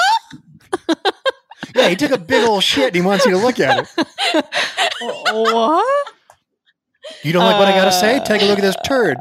C: Yeah, he took a big old shit and he wants you to look at it.
B: What?
C: You don't like what I got to say?
B: Uh,
C: Take a look at this turd.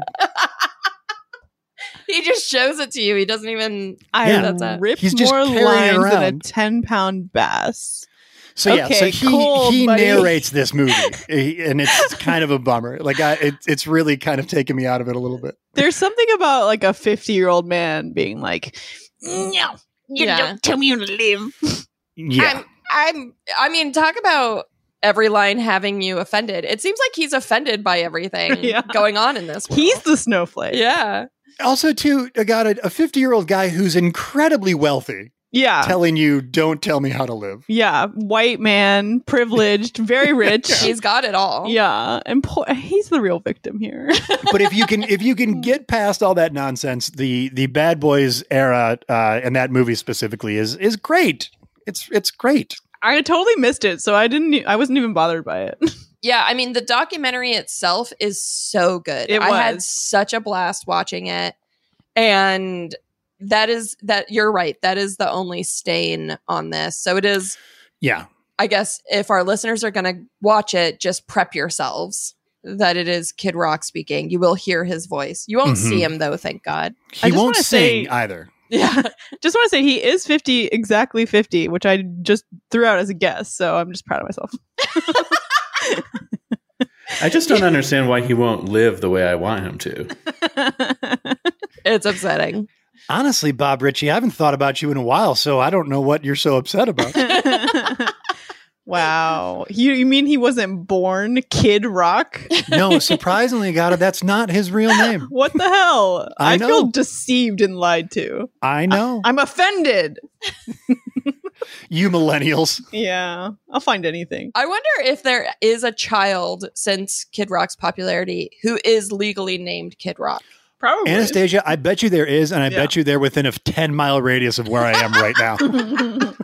A: He just shows it to you. He doesn't even.
B: I
C: Yeah.
A: That's it.
B: ripped
C: He's just
B: more
C: carrying it
B: lines than a
C: around.
B: ten pound bass.
C: So yeah, so
B: Okay,
C: he
B: cool,
C: he
B: buddy.
C: narrates this movie, He- and it's kind of a bummer. Like I, it, it's really kind of taken me out of it a little bit.
B: There's something about like a fifty year old man being like, no, you
A: Yeah.
B: don't tell me how to live.
C: Yeah,
A: I'm. I'm. I mean, talk about every line having you offended. It seems like he's offended by everything
B: Yeah.
A: going on in this world.
B: He's the snowflake.
A: yeah.
C: also too, I got a fifty year old guy who's incredibly wealthy
B: Yeah.
C: telling you, "Don't tell me how to live."
B: Yeah. White man, privileged, very rich.
A: He's got it all.
B: Yeah. And po- he's the real victim here.
C: But if you can, if you can get past all that nonsense, the the Bad Boys era uh, and that movie specifically is is great. It's it's great.
B: I totally missed it, so I didn't. e- I wasn't even bothered by it.
A: Yeah, I mean, the documentary itself is so good.
B: It
A: I had
B: was.
A: such a blast watching it. And that is that you're right. That is the only stain on this. So it is,
C: Yeah,
A: I guess, if our listeners are going to watch it, just prep yourselves that it is Kid Rock speaking. You will hear his voice. You won't
C: Mhm.
A: see him, though, thank God.
C: he
B: just
C: won't
B: wanna
C: sing
B: say-
C: either.
A: Yeah.
B: Just want to say he is fifty, exactly fifty, which I just threw out as a guess. So I'm just proud of myself.
F: I just don't understand why he won't live the way I want him to.
A: It's upsetting.
C: Honestly, Bob Ritchie, I haven't thought about you in a while, so I don't know what you're so upset about.
B: Wow. You, you mean he wasn't born Kid Rock?
C: No, surprisingly, Gata, that's not his real name.
B: What the hell?
C: I
B: I,
C: know.
B: feel deceived and lied to.
C: I know.
B: I'm offended.
C: You millennials.
B: Yeah. I'll find anything.
A: I wonder if there is a child since Kid Rock's popularity who is legally named Kid Rock.
B: Probably.
C: Anastasia, I bet you there is, and I
B: Yeah.
C: bet you they're within a ten mile radius of where I am right now.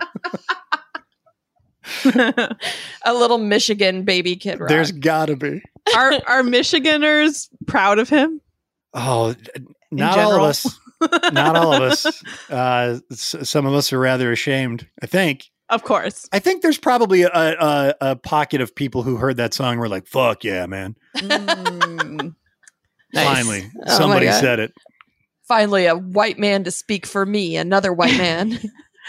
A: A little Michigan baby Kid Rock.
C: There's gotta be.
B: are are Michiganers proud of him?
C: Oh, not all
B: general?
C: of us. Not all of us. Uh, s- some of us are rather ashamed, I think.
B: Of course.
C: I think there's probably a, a, a pocket of people who heard that song and were like, fuck yeah, man.
B: Mm.
A: Nice.
C: Finally,
A: Oh my
C: somebody
A: God.
C: said it.
A: Finally, a white man to speak for me, another white man.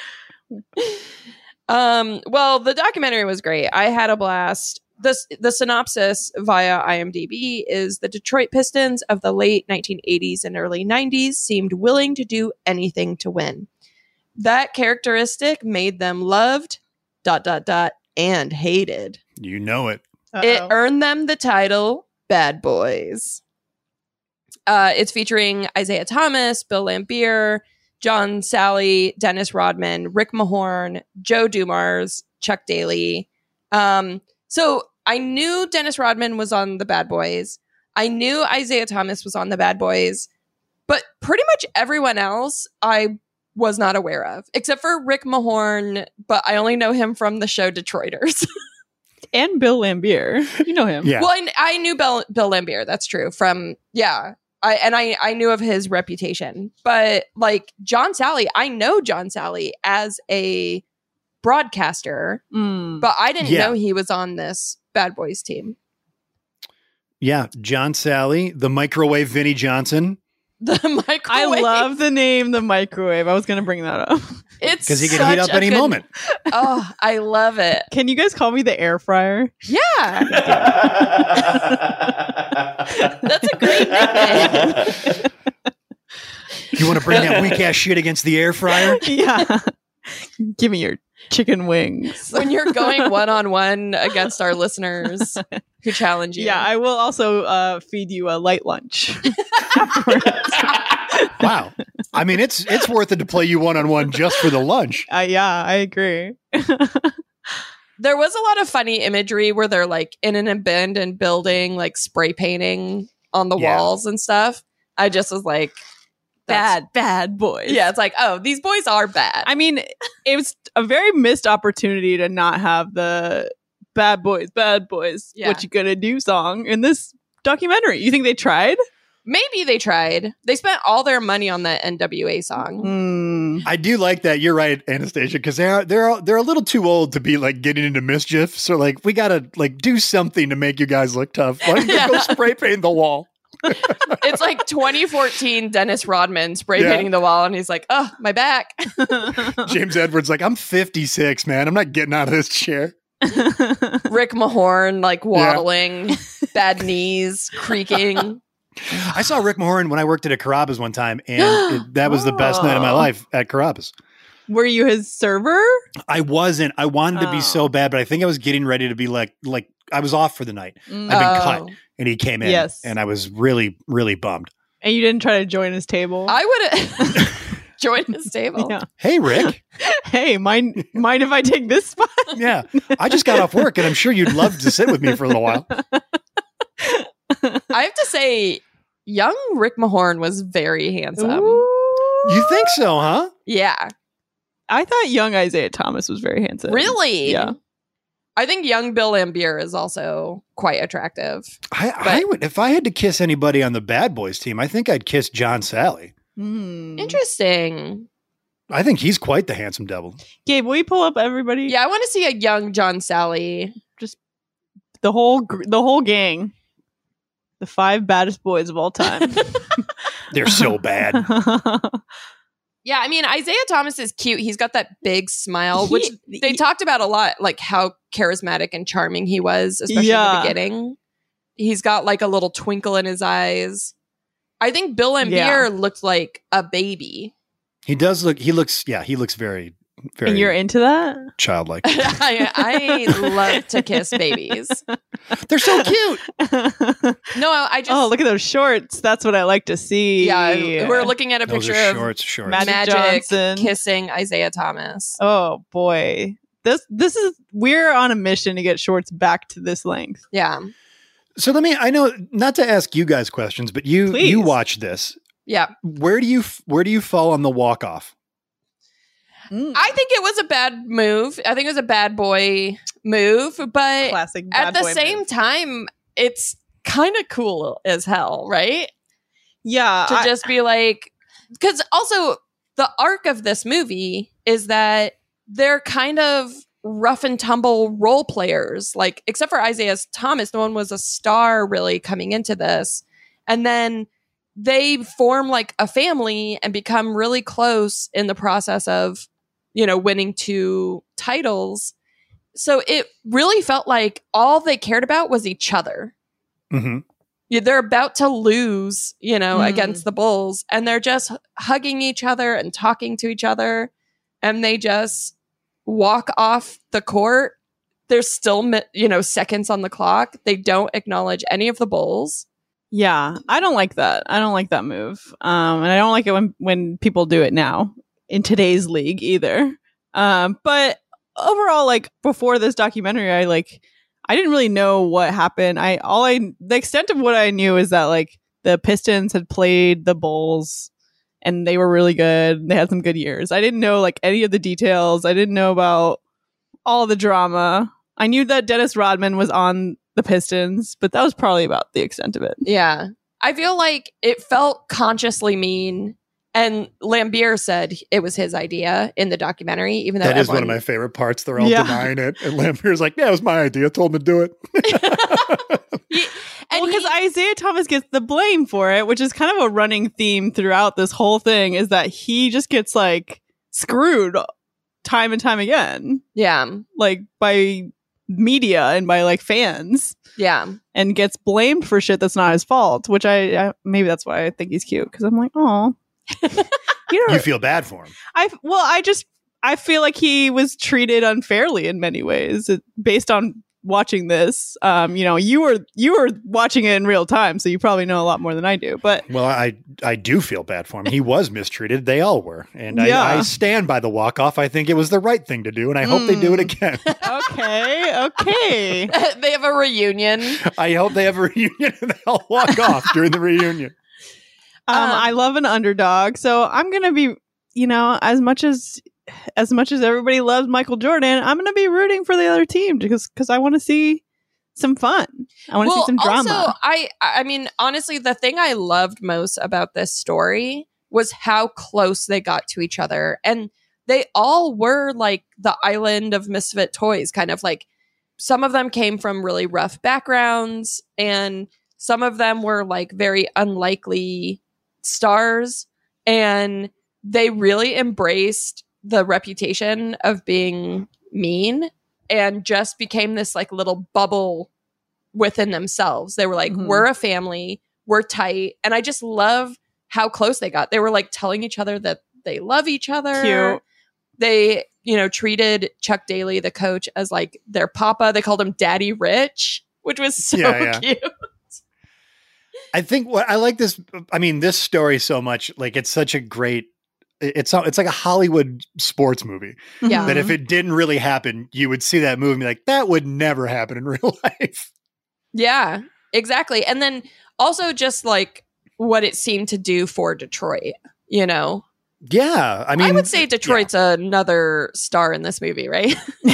A: um, well, the documentary was great. I had a blast. The, the synopsis via IMDb is the Detroit Pistons of the late nineteen eighties and early nineties seemed willing to do anything to win. That characteristic made them loved, dot, dot, dot, and hated.
C: You know it.
A: It
B: Uh-oh.
A: earned them the title Bad Boys. Uh, it's featuring Isaiah Thomas, Bill Lambier, John Sally, Dennis Rodman, Rick Mahorn, Joe Dumars, Chuck Daly. Um, so I knew Dennis Rodman was on the Bad Boys. I knew Isaiah Thomas was on the Bad Boys, but pretty much everyone else I was not aware of, except for Rick Mahorn, but I only know him from the show Detroiters.
B: And Bill Lambier. You know him.
C: Yeah.
A: Well, I, I knew Bill, Bill Lambier. That's true. From yeah, I and I I knew of his reputation, but like John Sally, I know John Sally as a broadcaster,
B: Mm.
A: but I didn't
C: Yeah.
A: know he was on this Bad Boys team.
C: Yeah. John Sally, the microwave Vinnie Johnson,
A: The microwave.
B: I love the name The Microwave. I was going to bring that up.
A: it's
C: because he can heat
A: such
C: up
A: a
C: any
A: good-
C: moment.
A: Oh, I love it.
B: Can you guys call me the air fryer?
A: Yeah, that's a great nickname.
C: You want to bring that weak ass shit against the air fryer?
B: Yeah. Give me your chicken wings.
A: When you're going one on one against our listeners who challenge you.
B: Yeah, I will also uh, feed you a light lunch afterwards.
C: Wow. I mean, it's it's worth it to play you one on one just for the lunch.
B: Uh, yeah, I agree.
A: There was a lot of funny imagery where they're like in an abandoned building, like spray painting on the
C: Yeah.
A: walls and stuff. I just was like, That's-
B: bad, bad boys.
A: Yeah, it's like, oh, these boys are bad.
B: I mean, it was a very missed opportunity to not have the bad boys, bad boys,
A: Yeah.
B: what you gonna do song in this documentary. You think they tried?
A: Maybe they tried. They spent all their money on that N W A song.
B: Mm.
C: I do like that. You're right, Anastasia, because they're they're they're a little too old to be like getting into mischief. So like we gotta like do something to make you guys look tough. Why don't you go spray paint the wall?
A: It's like twenty fourteen Dennis Rodman spray
C: Yeah.
A: painting the wall, and he's like, oh, my back.
C: James Edwards like, I'm fifty-six, man. I'm not getting out of this chair.
A: Rick Mahorn, like waddling, bad knees, creaking.
C: I saw Rick Mahorn when I worked at a Carrabba's one time, and it, that was the best night of my
B: Oh.
C: life at Carrabba's.
B: Were you his server?
C: I wasn't. I wanted to
B: Oh.
C: be so bad, but I think I was getting ready to be like, like I was off for the night.
B: Mm.
C: I've been
A: Oh.
C: cut, and he came in,
B: Yes.
C: and I was really, really bummed.
B: And you didn't try to join his table?
A: I would have joined his table.
B: yeah.
C: Hey, Rick.
B: Hey, mind mind if I take this spot?
C: Yeah, I just got off work, and I'm sure you'd love to sit with me for a little while.
A: I have to say, young Rick Mahorn was very handsome.
C: You think so, huh?
A: Yeah.
B: I thought young Isaiah Thomas was very handsome.
A: Really?
B: Yeah.
A: I think young Bill Lambier is also quite attractive.
C: I, I
A: But-
C: would if I had to kiss anybody on the Bad Boys team. I think I'd kiss John Sally.
B: Mm.
A: Interesting.
C: I think he's quite the handsome devil.
B: Gabe, will you pull up everybody?
A: Yeah, I want to see a young John Sally.
B: The whole gr- the whole gang. The five baddest boys of all time.
C: They're so bad.
A: Yeah, I mean, Isaiah Thomas is cute. He's got that big smile,
B: He-
A: which they
B: he-
A: talked about a lot, like how charismatic and charming he was, especially in
B: Yeah.
A: the beginning. He's got like a little twinkle in his eyes. I think Bill Lambier
B: Yeah.
A: looked like a baby.
C: He does look. He looks. Yeah, he looks very, very
B: And you're into that?
C: childlike.
A: I, I love to kiss babies.
C: They're so cute.
A: No, I just
B: Oh, look at those shorts. That's what I like to see.
A: yeah. We're looking at a
C: Those
A: picture
C: are
A: of
C: shorts. Shorts.
B: Magic
A: Magic
B: Johnson.
A: kissing Isaiah Thomas.
B: Oh boy. This this is we're on a mission to get shorts back to this length.
A: Yeah,
C: So let me. I know not to ask you guys questions, but you
B: Please.
C: you watch this.
A: yeah.
C: Where do you where do you fall on the walk off?
A: I think it was a bad move. I think it was a bad boy move, but
B: Classic
A: at
B: bad
A: the
B: boy
A: same
B: move.
A: time, it's kind of cool as hell, right?
B: Yeah.
A: To
B: I-
A: just be like, because also the arc of this movie is that they're kind of rough and tumble role players. Like, except for Isaiah Thomas, no one was a star really coming into this. And then they form like a family and become really close in the process of, you know, winning two titles. So it really felt like all they cared about was each other.
C: Mm-hmm.
A: Yeah, they're about to lose, you know,
B: Mm.
A: against the Bulls, and they're just hugging each other and talking to each other, and they just walk off the court. There's still, mi- you know, seconds on the clock. They don't acknowledge any of the Bulls.
B: Yeah, I don't like that. I don't like that move. Um, and I don't like it when, when people do it now in today's league either. Um, but overall, like before this documentary, I like, I didn't really know what happened. I, all I, the extent of what I knew is that like the Pistons had played the Bulls and they were really good. They had some good years. I didn't know like any of the details. I didn't know about all the drama. I knew that Dennis Rodman was on the Pistons, but that was probably about the extent of it.
A: Yeah. I feel like it felt consciously mean. And Lambier said it was his idea in the documentary, even though
C: That is one of
A: everyone-
C: my favorite parts. They're all
B: Yeah.
C: denying it, and Lampier's like, "Yeah, it was my idea. I told him to do it."
A: He- and
B: Well, because
A: he-
B: Isaiah Thomas gets the blame for it, which is kind of a running theme throughout this whole thing, is that he just gets like screwed time and time again,
A: yeah.
B: like by media and by like fans,
A: Yeah.
B: and gets blamed for shit that's not his fault. Which I, I maybe that's why I think he's cute, because I'm like, oh, you know,
C: You feel bad for him.
B: I well, I just I feel like he was treated unfairly in many ways, it, based on watching this. Um, you know, you were you were watching it in real time, so you probably know a lot more than I do. But
C: Well, I I do feel bad for him. He was mistreated. They all were, and
B: Yeah.
C: I, I stand by the walk off. I think it was the right thing to do, and I hope they do it
B: Mm.
C: again.
B: okay, okay.
A: They have a reunion.
C: I hope they have a reunion and they'll walk off during the reunion.
B: Um,
A: Um,
B: I love an underdog, so I'm gonna be, you know, as much as as much as everybody loves Michael Jordan, I'm gonna be rooting for the other team because because I want to see some fun. I want to
A: well,
B: see some drama.
A: Also, I I mean, honestly, the thing I loved most about this story was how close they got to each other, and they all were like the island of misfit toys, kind of like some of them came from really rough backgrounds, and some of them were like very unlikely stars, and they really embraced the reputation of being mean and just became this like little bubble within themselves. They were like,
B: Mhm.
A: we're a family, we're tight. And I just love how close they got. They were like telling each other that they love each other.
B: Cute.
A: They, you know, treated Chuck Daly, the coach, as like their papa. They called him Daddy Rich, which was so
C: Yeah, yeah.
A: cute.
C: I think what I like this, I mean, this story so much, like it's such a great, it's it's like a Hollywood sports movie
A: Yeah.
C: that if it didn't really happen, you would see that movie and be like, that would never happen in real life.
A: Yeah, exactly. And then also just like what it seemed to do for Detroit, you know?
C: Yeah. I mean,
A: I would say Detroit's another star in this movie, right?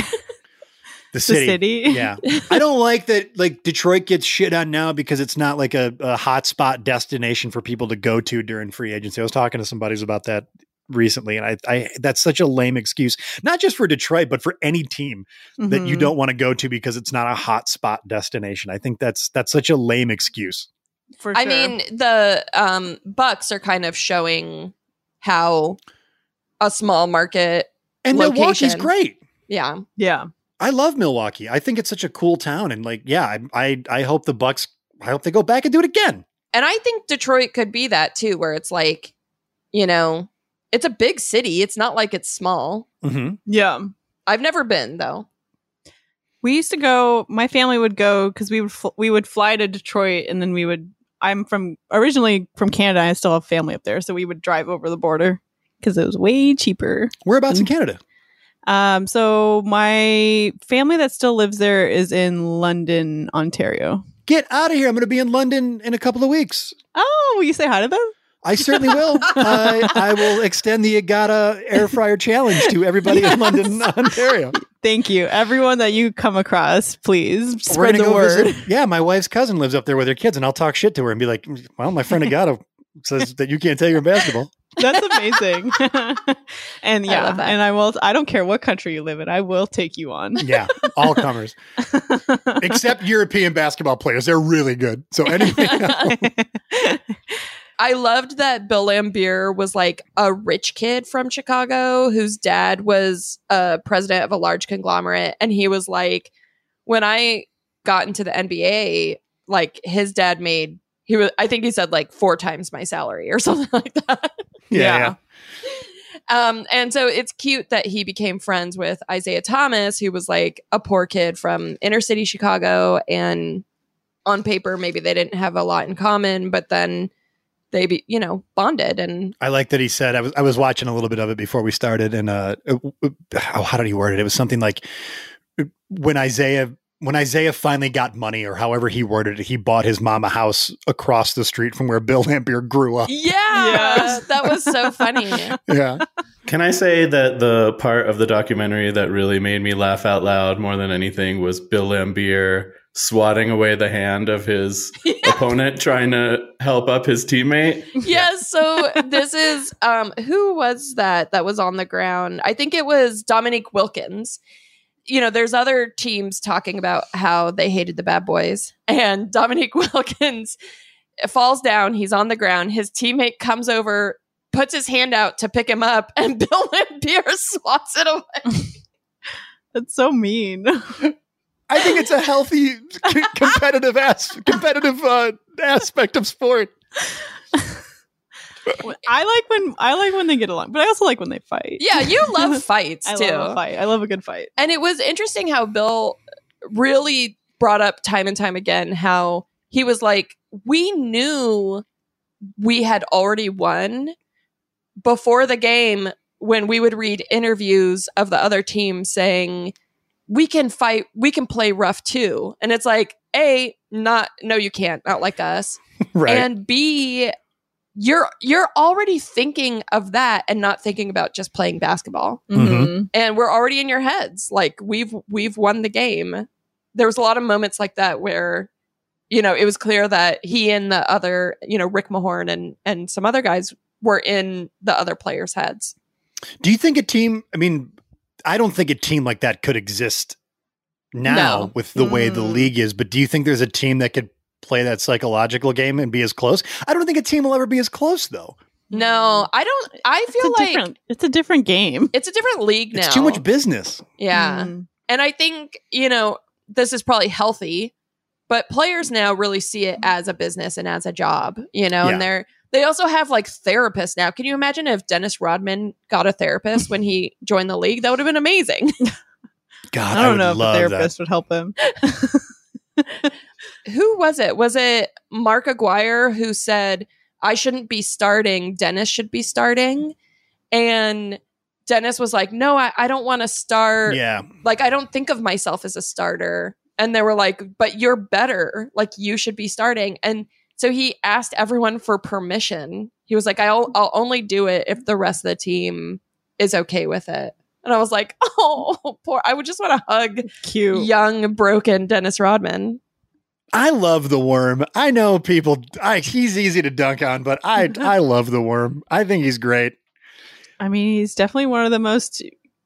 C: the city.
B: city.
C: Yeah. I don't like that, like Detroit gets shit on now because it's not like a, a hotspot destination for people to go to during free agency. I was talking to some buddies about that recently, and I, I that's such a lame excuse, not just for Detroit, but for any team that you
B: Mhm.
C: don't want to go to because it's not a hotspot destination. I think that's that's such a lame excuse.
B: For sure.
A: I mean, the um, Bucks are kind of showing how a small market
C: And
A: location.
C: Milwaukee's great.
A: Yeah.
B: yeah.
C: I love Milwaukee. I think it's such a cool town, and like, yeah, I I, I hope the Bucks. I hope they go back and do it again.
A: And I think Detroit could be that too, where it's like, you know, it's a big city. It's not like it's small.
C: Mm-hmm.
B: Yeah.
A: I've never been though.
B: We used to go. My family would go because we would fl- we would fly to Detroit, and then we would. I'm from originally from Canada. I still have family up there, so we would drive over the border because it was way cheaper.
C: Whereabouts in Canada?
B: Um, so my family that still lives there is in London, Ontario.
C: Get out of here! I'm going to be in London in a couple of weeks.
B: Oh, will you say hi to them?
C: I certainly will. I, I will extend the Agata air fryer challenge to everybody in London, Ontario.
B: Thank you, everyone that you come across. Please
C: We're
B: spread
C: gonna
B: the
C: go
B: word.
C: visit- Yeah, my wife's cousin lives up there with her kids, and I'll talk shit to her and be like, "Well, my friend Agata says that you can't tell you're in basketball."
B: That's amazing. And
A: I
B: yeah,
A: love that.
B: and I will. I don't care what country you live in. I will take you on.
C: Yeah, all comers, except European basketball players. They're really good. So anyway,
A: I loved that Bill Laimbeer was like a rich kid from Chicago whose dad was a president of a large conglomerate. And he was like, when I got into the N B A, like his dad made, he was, I think he said like four times my salary or something like that.
C: yeah, yeah.
A: Um, and so it's cute that he became friends with Isaiah Thomas, who was like a poor kid from inner city Chicago. And on paper, maybe they didn't have a lot in common, but then they, be, you know, bonded. And
C: I like that he said. I was I was watching a little bit of it before we started, and uh, oh, how did he word it? It was something like when Isaiah. When Isaiah finally got money, or however he worded it, he bought his mom a house across the street from where Bill Laimbeer grew up.
A: yeah,
B: Yes.
A: that was so funny.
C: Yeah.
F: Can I say that the part of the documentary that really made me laugh out loud more than anything was Bill Laimbeer swatting away the hand of his opponent trying to help up his teammate?
A: Yes. So this is, um, who was that that was on the ground? I think it was Dominique Wilkins. You know, there's other teams talking about how they hated the bad boys, and Dominique Wilkins falls down. He's on the ground. His teammate comes over, puts his hand out to pick him up, and Bill Laimbeer swats it away.
B: That's so mean.
C: I think it's a healthy c- competitive as- competitive uh, aspect of sport.
B: I like when I like when they get along, but I also like when they fight.
A: Yeah, you love fights
B: I
A: too.
B: love a fight. I love a good fight.
A: And it was interesting how Bill really brought up time and time again how he was like, we knew we had already won before the game when we would read interviews of the other team saying, we can fight, we can play rough too. And it's like, A, not, no, you can't, not like us.
C: Right.
A: And B, you're you're already thinking of that and not thinking about just playing basketball.
B: Mm-hmm.
A: And we're already in your heads. Like we've we've won the game. There was a lot of moments like that where, you know, it was clear that he and the other, you know, Rick Mahorn and and some other guys were in the other players' heads.
C: Do you think a team, I mean, I don't think a team like that could exist now
A: No.
C: with the way the
B: Mm.
C: league is, but do you think there's a team that could play that psychological game and be as close? I don't think a team will ever be as close though.
A: No, I don't. I
B: It's
A: feel
B: a
A: like
B: different. It's a different game.
A: it's a different league now.
C: It's too much business.
A: Yeah.
B: Mm.
A: And I think, you know, this is probably healthy, but players now really see it as a business and as a job, you know,
C: Yeah.
A: and they're, they also have like therapists now. Can you imagine if Dennis Rodman got a therapist when he joined the league? That would have been amazing.
C: God,
B: I
C: I,
B: don't
C: would
B: know if a
C: love
B: therapist
C: that.
B: would help him.
A: Who was it? Was it Mark Aguirre who said, I shouldn't be starting, Dennis should be starting? And Dennis was like, no, I, I don't want to start.
C: Yeah.
A: Like, I don't think of myself as a starter. And they were like, but you're better. Like, you should be starting. And so he asked everyone for permission. He was like, I'll, I'll only do it if the rest of the team is okay with it. And I was like, oh, poor. I would just want to hug
B: Cute.
A: young, broken Dennis Rodman.
C: I love the Worm. I know people, I, he's easy to dunk on, but I, I love the Worm. I think he's great.
B: I mean, he's definitely one of the most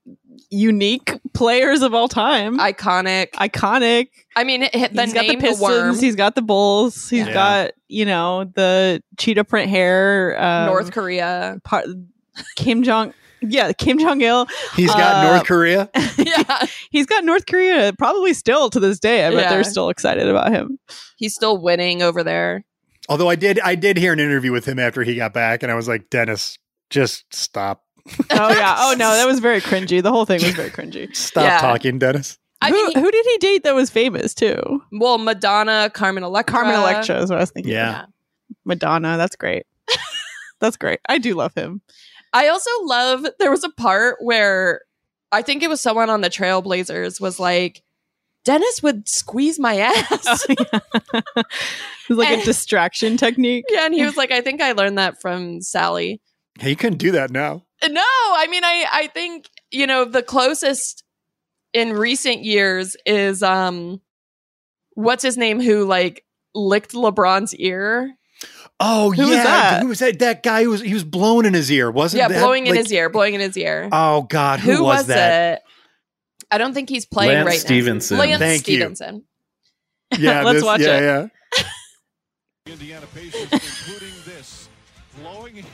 B: unique players of all time.
A: Iconic.
B: Iconic.
A: I mean, it hit the
B: He's got the
A: name, the,
B: Pistons.
A: worm.
B: He's got the Bulls. He's
C: Yeah.
B: got, you know, the cheetah print hair. Um,
A: North Korea.
B: Part, Kim Jong. Yeah, Kim Jong Il.
C: He's got
B: Uh,
C: North Korea.
A: Yeah.
B: He's got North Korea probably still to this day. I bet
A: Yeah.
B: they're still excited about him.
A: He's still winning over there.
C: Although I did, I did hear an interview with him after he got back, and I was like, Dennis, just stop.
B: Oh yeah. Oh no, that was very cringy. The whole thing was very cringy.
C: Stop
A: Yeah.
C: talking, Dennis.
A: I
B: who,
A: mean,
B: who did he date that was famous too?
A: well, Madonna, Carmen Electra.
B: Carmen Electra is what I was thinking.
C: Yeah.
B: Madonna. That's great. That's great. I do love him.
A: I also love, there was a part where I think it was someone on the Trailblazers was like, Dennis would squeeze my ass.
B: Oh, yeah. It's like a distraction technique.
A: Yeah, and he was like, I think I learned that from Sally.
C: Hey, you couldn't do that now.
A: No, I mean, I, I think, you know, the closest in recent years is, um, what's his name who like licked LeBron's ear?
C: Oh
B: Who was
C: yeah,
B: that?
C: who was that? That guy who was he was blowing in his ear, wasn't?
A: Yeah,
C: that,
A: blowing in
C: like-
A: his ear, blowing in his ear.
C: Oh God, who,
A: who
C: was,
A: was,
C: that?
A: it? I don't think he's playing
F: Lance
A: right
F: Stevenson.
A: now. Lance
C: Thank you.
A: Stevenson.
C: Yeah,
B: Let's
C: this-
B: watch
C: yeah,
B: it.
C: Yeah.
D: Indiana Pacers, including this flowing of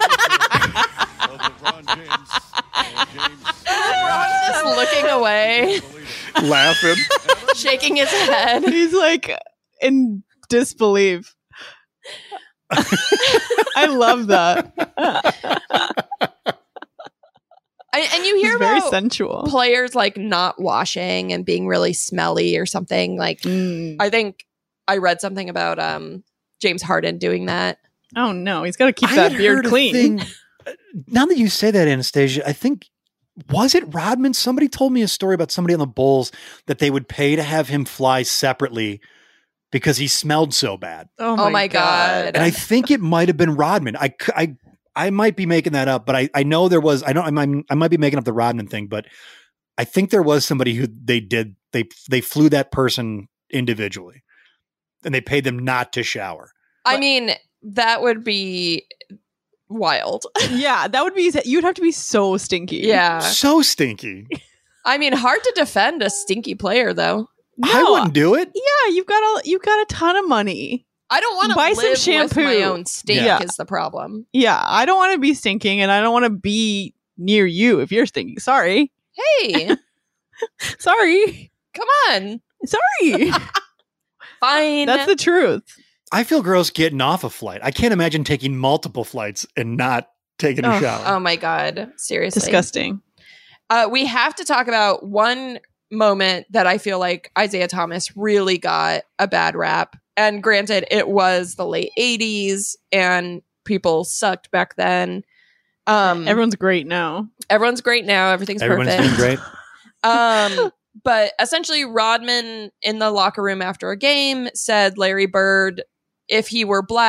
D: LeBron James. Uh, James
A: Ron's just looking away,
C: Laughing.
A: shaking his head.
B: He's like in disbelief. I love that.
A: I, and you hear
B: He's very
A: about
B: sensual.
A: players like not washing and being really smelly or something. Like
B: Mm.
A: I think I read something about um James Harden doing that.
B: Oh no, he's got to keep
C: I
B: that
C: had
B: beard
C: heard a
B: clean.
C: thing- now that you say that, Anastasia, I think was it Rodman? Somebody told me a story about somebody on the Bulls that they would pay to have him fly separately because he smelled so bad.
B: Oh
A: my God.
C: And I think it might have been Rodman. I, c- I, I might be making that up, but I, I know there was, I know I might, I might be making up the Rodman thing, but I think there was somebody who they did, they, they flew that person individually and they paid them not to shower.
A: I mean, that would be wild.
B: Yeah, that would be. You'd have to be so stinky.
A: Yeah.
C: So stinky.
A: I mean, hard to defend a stinky player though.
C: I
B: No.
C: wouldn't do it.
B: Yeah, you've got a you've got a ton of money.
A: I don't want to
B: Buy
A: live
B: some
A: with
B: shampoo.
A: my own stink
B: Yeah.
A: is the problem.
B: Yeah, I don't want to be stinking, and I don't want to be near you if you're stinking. Sorry,
A: Hey,
B: sorry,
A: come on.
B: sorry.
A: Fine.
B: That's the truth.
C: I feel gross getting off a flight. I can't imagine taking multiple flights and not taking a
B: Oh,
C: shower.
A: Oh my God. Seriously.
B: Disgusting.
A: Uh, we have to talk about one moment that I feel like Isaiah Thomas really got a bad rap. And granted, it was the late eighties and people sucked back then. Um,
B: Everyone's great now.
A: everyone's great now. Everything's
C: Everyone's
A: perfect.
C: doing great.
A: Um, but essentially, Rodman in the locker room after a game said Larry Bird, if he were black,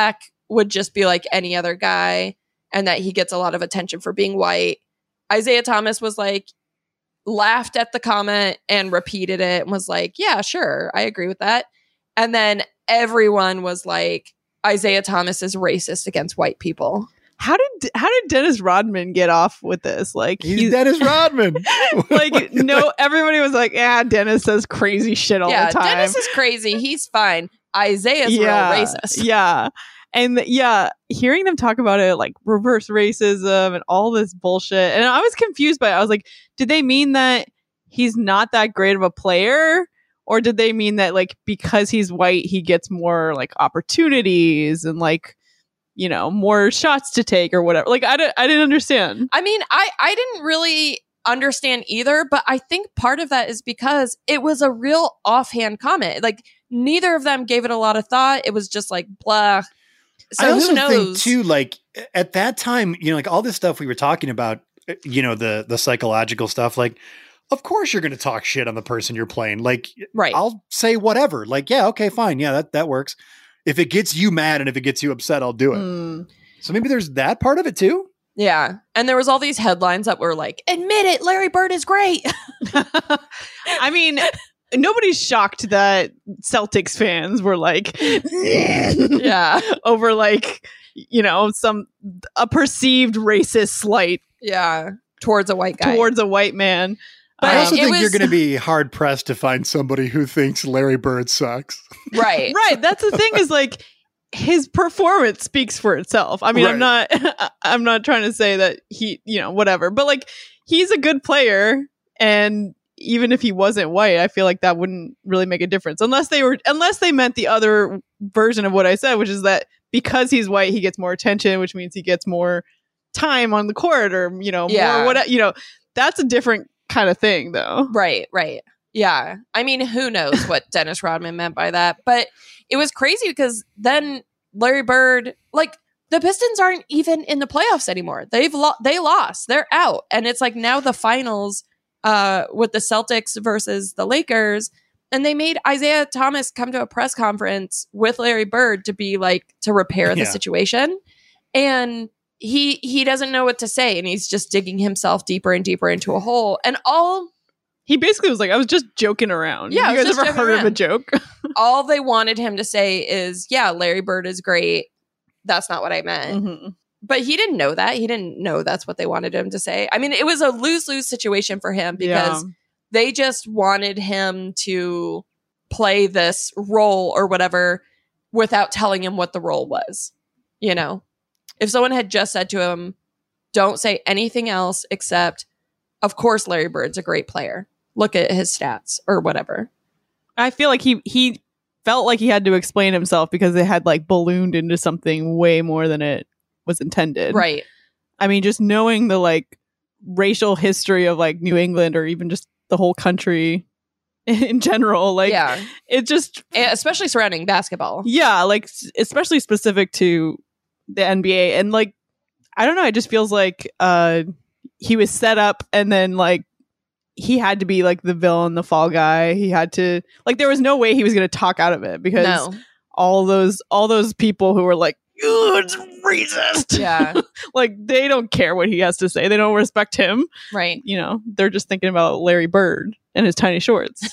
A: would just be like any other guy and that he gets a lot of attention for being white. Isaiah Thomas was like, laughed at the comment and repeated it and was like, yeah, sure, I agree with that. And then everyone was like, Isaiah Thomas is racist against white people.
B: How did how did Dennis Rodman get off with this? Like
C: he's, he's Dennis Rodman.
B: Like no, everybody was like, yeah, Dennis says crazy shit all
A: yeah,
B: the time.
A: Dennis is crazy. He's fine. Isaiah's
B: yeah,
A: real racist.
B: Yeah. And yeah, hearing them talk about it, like reverse racism and all this bullshit. And I was confused by it. I was like, did they mean that he's not that great of a player? Or did they mean that like because he's white, he gets more like opportunities and like, you know, more shots to take or whatever? Like, I, I didn't understand.
A: I mean, I, I didn't really understand either, but I think part of that is because it was a real offhand comment. Like, neither of them gave it a lot of thought. It was just like, blah. So
C: I also
A: who knows?
C: think too, like at that time, you know, like all this stuff we were talking about, you know, the the psychological stuff, like, of course you're going to talk shit on the person you're playing. Like,
A: right.
C: I'll say whatever. Like, yeah, okay, fine. Yeah, that, that works. If it gets you mad and if it gets you upset, I'll do it. Mm. So maybe there's that part of it too.
A: Yeah. And there was all these headlines that were like, admit it, Larry Bird is great.
B: I mean, nobody's shocked that Celtics fans were like,
A: yeah,
B: over like, you know, some, a perceived racist slight.
A: Yeah. Towards a white guy.
B: Towards a white man.
C: But I also
A: um,
C: think
A: was,
C: you're going to be hard pressed to find somebody who thinks Larry Bird sucks.
A: Right.
B: Right. That's the thing is like his performance speaks for itself. I mean, right. I'm not, I'm not trying to say that he, you know, whatever, but like he's a good player. And even if he wasn't white, I feel like that wouldn't really make a difference unless they were, unless they meant the other version of what I said, which is that because he's white, he gets more attention, which means he gets more time on the court or, you know,
A: yeah.
B: more what, you know, that's a different kind of thing though.
A: Right, right. Yeah. I mean, who knows what Dennis Rodman meant by that, but it was crazy because then Larry Bird, like the Pistons aren't even in the playoffs anymore. They've lo- they lost, they're out. And it's like now the finals uh, with the Celtics versus the Lakers. And they made Isaiah Thomas come to a press conference with Larry Bird to be like, to repair the
C: yeah.
A: situation. And he he doesn't know what to say, and he's just digging himself deeper and deeper into a hole. And all
B: he basically was like, I was just joking around.
A: Yeah,
B: you guys ever heard around. of a joke?
A: All they wanted him to say is, yeah, Larry Bird is great. That's not what I meant. Mm-hmm. But he didn't know that. He didn't know that's what they wanted him to say. I mean, it was a lose-lose situation for him because yeah. they just wanted him to play this role or whatever without telling him what the role was, you know? If someone had just said to him, don't say anything else except, of course, Larry Bird's a great player. Look at his stats or whatever.
B: I feel like he he felt like he had to explain himself because it had like ballooned into something way more than it was intended.
A: Right.
B: I mean, just knowing the like racial history of like New England or even just the whole country in general, like
A: yeah.
B: it just,
A: especially surrounding basketball.
B: Yeah. Like especially specific to the N B A. And like, I don't know. It just feels like uh, he was set up and then like he had to be like the villain, the fall guy. He had to like, there was no way he was going to talk out of it because
A: no.
B: all those, all those people who were like, oh, it's racist.
A: Yeah.
B: Like they don't care what he has to say. They don't respect him.
A: Right.
B: You know, they're just thinking about Larry Bird and his tiny shorts.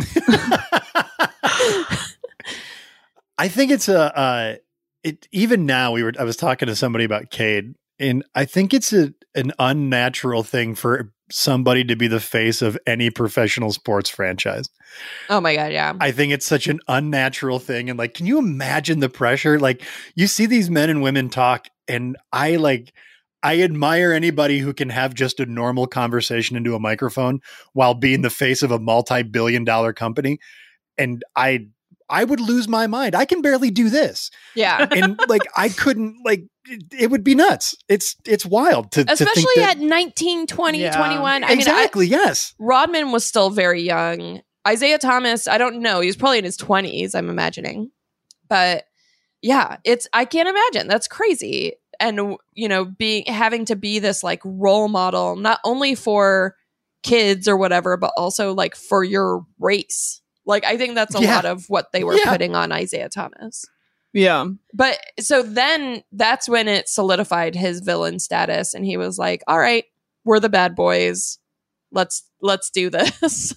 C: I think it's a, uh, it even now we were, I was talking to somebody about Cade and I think it's a, an unnatural thing for somebody to be the face of any professional sports franchise.
A: Oh my God. Yeah.
C: I think it's such an unnatural thing. And like, can you imagine the pressure? Like you see these men and women talk and I like, I admire anybody who can have just a normal conversation into a microphone while being the face of a multi-billion dollar company. And I, I would lose my mind. I can barely do this.
A: Yeah.
C: And like, I couldn't like, it, it would be nuts. It's, it's wild to,
A: especially
C: to think that,
A: at nineteen, twenty, yeah. twenty-one. I
C: exactly.
A: mean, I,
C: yes.
A: Rodman was still very young. Isaiah Thomas, I don't know. He was probably in his twenties, I'm imagining. But yeah, it's, I can't imagine. That's crazy. And, you know, being, having to be this like role model, not only for kids or whatever, but also like for your race. Like, I think that's a
C: yeah.
A: lot of what they were
C: yeah.
A: putting on Isaiah Thomas.
B: Yeah.
A: But so then that's when it solidified his villain status, and he was like, all right, we're the bad boys. Let's let's do this.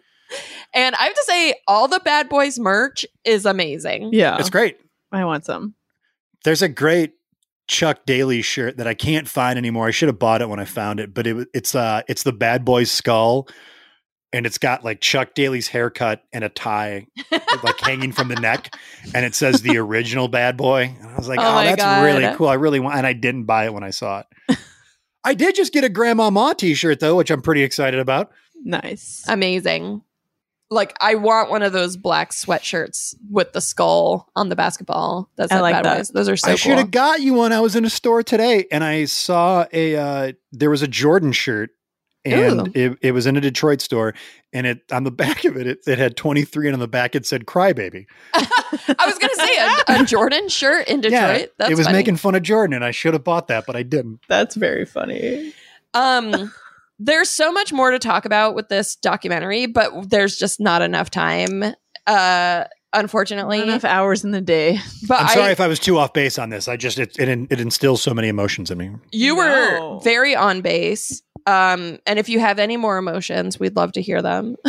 A: And I have to say, all the Bad Boys merch is amazing.
B: Yeah.
C: It's great.
B: I want some.
C: There's a great Chuck Daly shirt that I can't find anymore. I should have bought it when I found it, but it, it's uh it's the Bad Boys skull, and it's got like Chuck Daly's haircut and a tie like hanging from the neck, and it says the original Bad Boy. And I was like,
A: Oh
C: oh,
A: my
C: that's
A: God.
C: really cool. I really want, and I didn't buy it when I saw it. I did just get a Grandma Ma t-shirt though, which I'm pretty excited about.
B: Nice.
A: Amazing. Like, I want one of those black sweatshirts with the skull on the basketball. That's
B: I
A: at
B: like
A: Bad
B: that.
A: Boys. Those are so
C: I
A: cool.
C: should have got you one. I was in a store today and I saw a, uh, there was a Jordan shirt and it, it was in a Detroit store, and it, on the back of it, it, it had twenty-three, and on the back it said Crybaby.
A: I was going to say a, a Jordan shirt in Detroit.
C: Yeah,
A: That's
C: it was
A: funny.
C: making fun of Jordan, and I should have bought that, but I didn't.
B: That's very funny.
A: Um, there's so much more to talk about with this documentary, but there's just not enough time. Uh, unfortunately,
B: Not enough hours in the day.
A: But
C: I'm sorry
A: I,
C: if I was too off base on this. I just it it, it instills so many emotions in me.
A: you
B: No.
A: were very on base. Um, and if you have any more emotions, we'd love to hear them.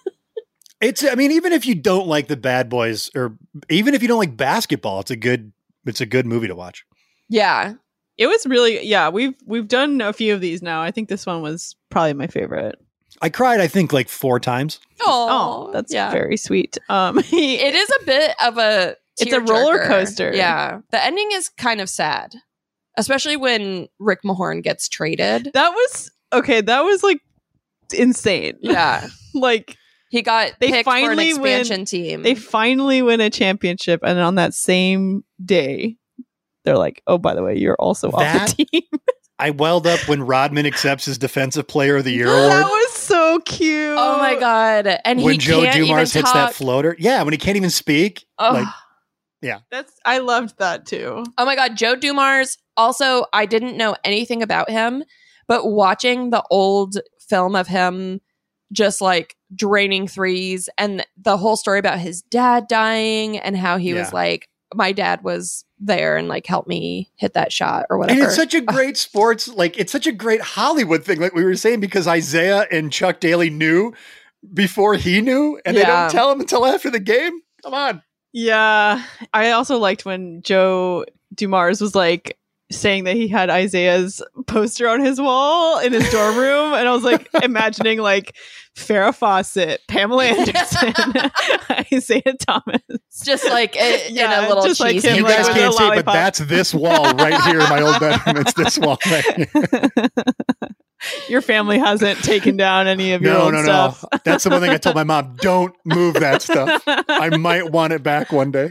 C: It's I mean, even if you don't like the Bad Boys, or even if you don't like basketball, it's a good it's a good movie to watch.
A: Yeah.
B: It was really, yeah, we've we've done a few of these now. I think this one was probably my favorite.
C: I cried, I think, like four times.
B: Oh, that's
A: yeah.
B: very sweet. Um,
A: It is a bit of a
B: It's a roller
A: tearjerker.
B: coaster.
A: Yeah. The ending is kind of sad, especially when Rick Mahorn gets traded.
B: that was okay. That was like insane.
A: Yeah.
B: Like
A: He got
B: They
A: picked for an
B: finally win-
A: expansion team.
B: they finally win a championship, and on that same day, they're like, "Oh, by the way, you're also off
C: That-
B: the team."
C: I welled up when Rodman accepts his Defensive Player of the Year
B: That
C: award.
B: was so cute.
A: oh my God. And
C: When
A: he
C: Joe
A: can't even
C: Dumars hits
A: talk.
C: that floater. Yeah, when he can't even speak.
A: Ugh.
C: Like,
B: That's I loved that too.
A: Oh my God, Joe Dumars. Also, I didn't know anything about him, but watching the old film of him just like draining threes and the whole story about his dad dying and how he
C: Yeah.
A: was like, my dad was there and like helped me hit that shot or whatever.
C: and it's such a great sports, like it's such a great Hollywood thing, like we were saying, because Isaiah and Chuck Daly knew before he knew, and they
A: Yeah.
C: don't tell him until after the game. Come on.
B: Yeah, I also liked when Joe Dumars was like saying that he had Isaiah's poster on his wall in his dorm room, and I was like imagining like Farrah Fawcett, Pamela Anderson, Isaiah Thomas.
A: just like i-
B: Yeah,
A: in a little
B: just like
A: cheese.
B: him,
C: You
B: like,
C: guys
B: with
C: can't
B: a
C: see it, but
B: lollipop.
C: that's this wall right here in my old bedroom. It's this wall right here.
B: Your family hasn't taken down any of your
C: No,
B: old
C: no,
B: stuff.
C: no. That's the one thing I told my mom. Don't move that stuff. I might want it back one day.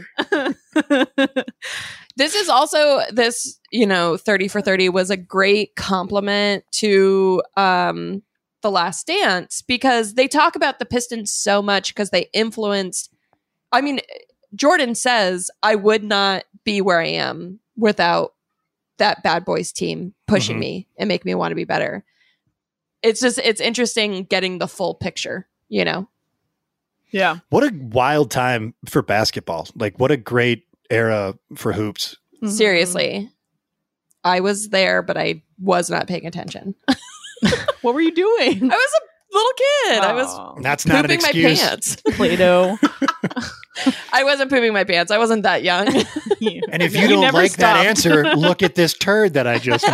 A: This is also this, you know, thirty for thirty was a great compliment to um The Last Dance, because they talk about the Pistons so much because they influenced. I mean, Jordan says, I would not be where I am without that Bad Boys team pushing
C: Mhm.
A: me and make me want to be better. It's just, it's interesting getting the full picture, you know?
B: Yeah.
C: What a wild time for basketball. Like, what a great era for hoops.
B: Mm-hmm.
A: Seriously. I was there, but I was not paying attention.
B: What were you doing?
A: I was a little kid. I was
B: Oh,
C: That's not an
A: pooping my
C: excuse.
A: pants.
B: Play-Doh.
A: I wasn't pooping my pants. I wasn't that young.
C: And if
B: You
C: you don't
B: never
C: like that
B: stopped.
C: answer, look at this turd that I just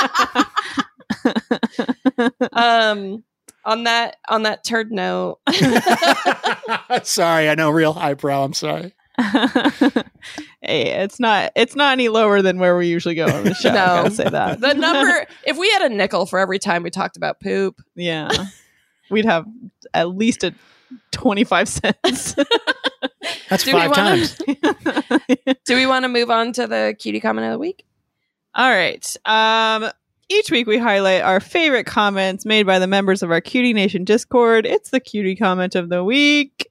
C: made.
A: um, on that on that turd note,
C: Sorry, I know, real highbrow. I'm sorry.
B: Hey, it's not it's not any lower than where we usually go on the show.
A: No.
B: I gotta say that.
A: the number. If we had a nickel for every time we talked about poop,
B: Yeah. We'd have at least a twenty-five cents.
C: That's
A: Do we
C: five
A: wanna-
C: times.
A: do we want to move on to the cutie comment of the week?
B: All right. Um, each week we highlight our favorite comments made by the members of our Cutie Nation Discord. It's the cutie comment of the week.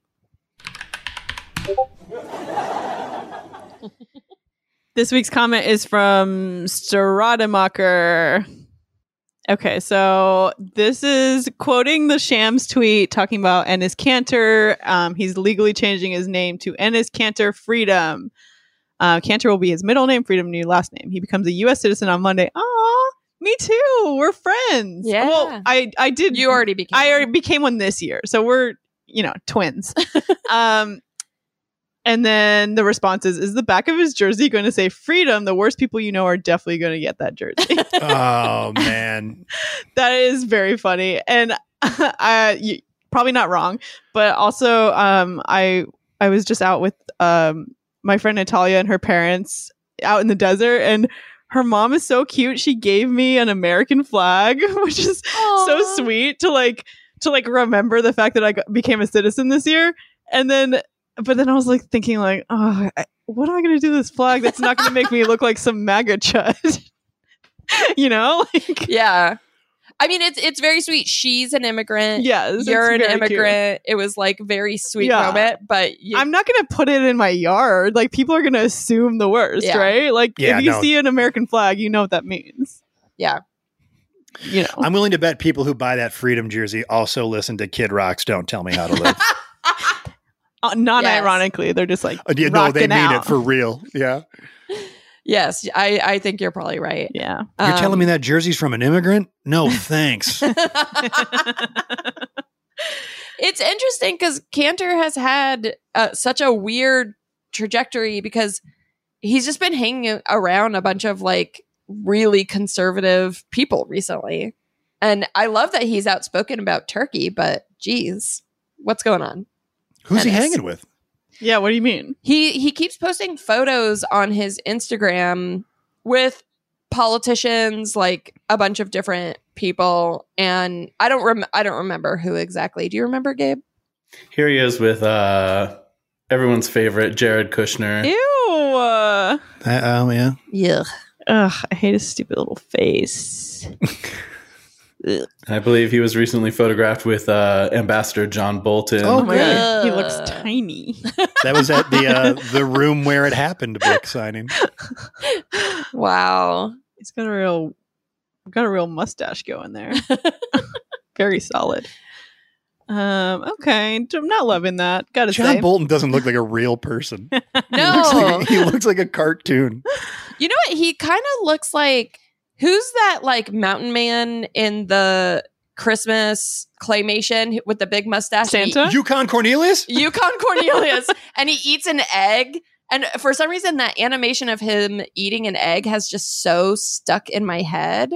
B: This week's comment is from Strademacher. Okay, so this is quoting the Shams tweet talking about Enes Kanter. Um, he's legally changing his name to Enes Kanter Freedom. Uh, Cantor will be his middle name, Freedom new last name. He becomes a U S citizen on Monday. Aw, me too. We're friends.
A: Yeah.
B: Well, I I did.
A: You already became.
B: I already
A: one.
B: became one this year, so we're you know twins. um, and then the response is: Is the back of his jersey going to say "Freedom"? The worst people you know are definitely going to get that jersey.
C: Oh man,
B: That is very funny, and I you, probably not wrong, but also um, I I was just out with um my friend Natalia and her parents out in the desert, and her mom is so cute. She gave me an American flag, which is
A: Aww.
B: so sweet to like to like remember the fact that I got, became a citizen this year, and then. But then I was like thinking, like, oh, I, what am I going to do with this flag that's not going to make me look like some MAGA chud? You know, like,
A: Yeah. I mean, it's it's very sweet. She's an immigrant.
B: yes,
A: You're an
B: it's very
A: immigrant. It was like very sweet
B: Yeah.
A: moment, but you,
B: cute. I'm not going to put it in my yard. Like, people are going to assume the worst,
A: Yeah.
B: right? Like,
C: Yeah,
B: if you
C: no.
B: see an American flag, you know what that means.
A: yeah.
B: You know,
C: I'm willing to bet people who buy that Freedom jersey also listen to Kid Rock's "Don't Tell Me How to Live."
B: uh, non-ironically, they're just like,
C: Uh, yeah, no, they
B: rocking
C: mean
B: out.
C: it for real. Yeah,
A: Yes, I, I think you're probably right.
B: Yeah.
C: you're
A: Um,
C: telling me that jersey's from an immigrant? No, thanks.
A: It's interesting because Cantor has had uh, such a weird trajectory because he's just been hanging around a bunch of like really conservative people recently. And I love that he's outspoken about Turkey, but geez, what's going on?
C: Who's he
A: Dennis.
C: hanging with?
B: Yeah. What do you mean?
A: He he keeps posting photos on his Instagram with politicians, like a bunch of different people, and I don't rem- I don't remember who exactly. Do you remember, Gabe?
F: Here he is with uh, everyone's favorite Jared Kushner.
B: Ew. Uh,
C: Uh, oh yeah.
A: Yeah.
B: ugh, I hate his stupid little face.
F: I believe he was recently photographed with uh, Ambassador John Bolton.
C: Oh,
B: Oh my
C: good.
B: God. He
A: Ugh.
B: looks tiny.
C: That was at the uh, the room where it happened book signing.
A: Wow.
B: He's got a real, got a real mustache going there. Very solid. Um. Okay, I'm not loving that. Gotta
C: John
B: say.
C: Bolton doesn't look like a real person. He looks
A: No.
C: like, he looks like a cartoon.
A: You know what? He kind of looks like who's that like mountain man in the Christmas claymation with the big mustache?
B: Santa?
C: Yukon Cornelius?
A: He, Yukon Cornelius. And he eats an egg. And for some reason, that animation of him eating an egg has just so stuck in my head.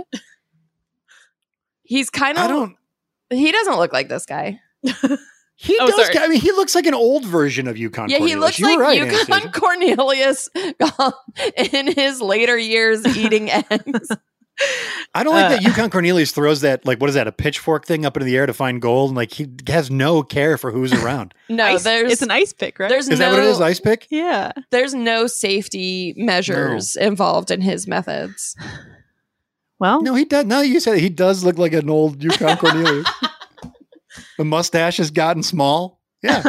A: He's kind
C: I
A: of,
C: don't.
A: he doesn't look like this guy.
C: He
B: Oh,
C: does.
B: sorry.
C: I mean, he looks like an old version of Yukon.
A: Yeah, he
C: Cornelius.
A: looks
C: You were
A: like
C: right,
A: Yukon
C: Anastasia.
A: Cornelius in his later years eating eggs.
C: I don't like
B: Uh,
C: that Yukon Cornelius throws that, like, what is that, a pitchfork thing up into the air to find gold? And, like, he has no care for who's around.
A: No,
B: Ice-
A: there's
B: it's an ice pick, right?
A: there's
C: Is
A: no,
C: that what it is? Ice pick?
B: yeah.
A: there's no safety measures involved in his methods.
B: Well,
C: No, he does. Now you said it, he does look like an old Yukon Cornelius. The mustache has gotten small. Yeah.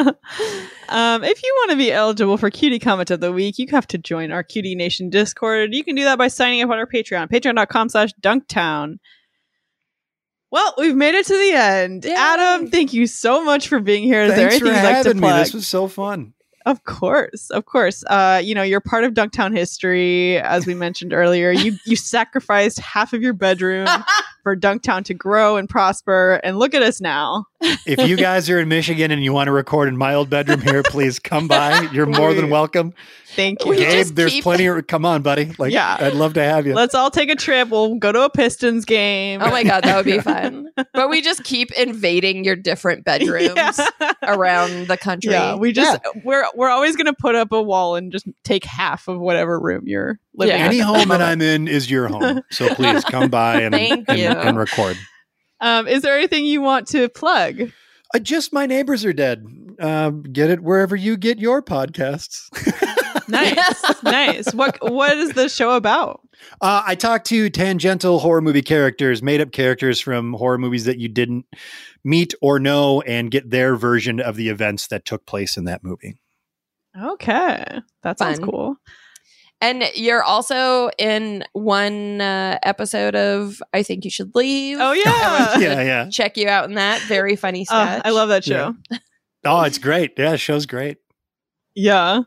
B: um, if you want to be eligible for Cutie Comment of the Week, you have to join our Cutie Nation Discord. You can do that by signing up on our Patreon, patreon.com slash Dunktown. Well, we've made it to the end.
A: Yay.
B: Adam, thank you so much for being here. Is there
C: Thanks
B: anything
C: for
B: you'd like to
C: having me.
B: plug?
C: This was so fun.
B: Of course, of course. Uh, you know, you're part of Dunktown history, as we mentioned earlier. You you sacrificed half of your bedroom for Dunktown to grow and prosper, and look at us now.
C: If you guys are in Michigan and you want to record in my old bedroom here, please come by. You're more than welcome.
B: Thank you.
A: We
C: Gabe,
A: just
C: there's
A: keep-
C: plenty of, come on, buddy. Like,
B: Yeah.
C: I'd love to have you.
B: Let's all take a trip. We'll go to a Pistons game.
A: Oh my God, that would be fun. But we just keep invading your different bedrooms
B: Yeah.
A: around the country.
B: Yeah, we just we're we're always gonna put up a wall and just take half of whatever room you're living
A: Yeah.
B: in.
C: Any home that I'm in is your home. So please come by and,
A: Thank
C: and,
A: you.
C: and record.
B: Um, is there anything you want to plug?
C: Uh, just my neighbors are dead. Uh, get it wherever you get your podcasts.
B: Nice, nice. What what is the show about?
C: Uh, I talked to tangential horror movie characters, made up characters from horror movies that you didn't meet or know, and get their version of the events that took place in that movie.
B: Okay, that sounds
A: Fun.
B: cool.
A: And you're also in one uh, episode of I Think You Should Leave.
B: Oh yeah,
C: Yeah, yeah.
A: Check you out in that. Very funny
B: Uh,
A: sketch.
B: I love that show.
C: Oh, it's great. Yeah, the show's great.
B: Yeah.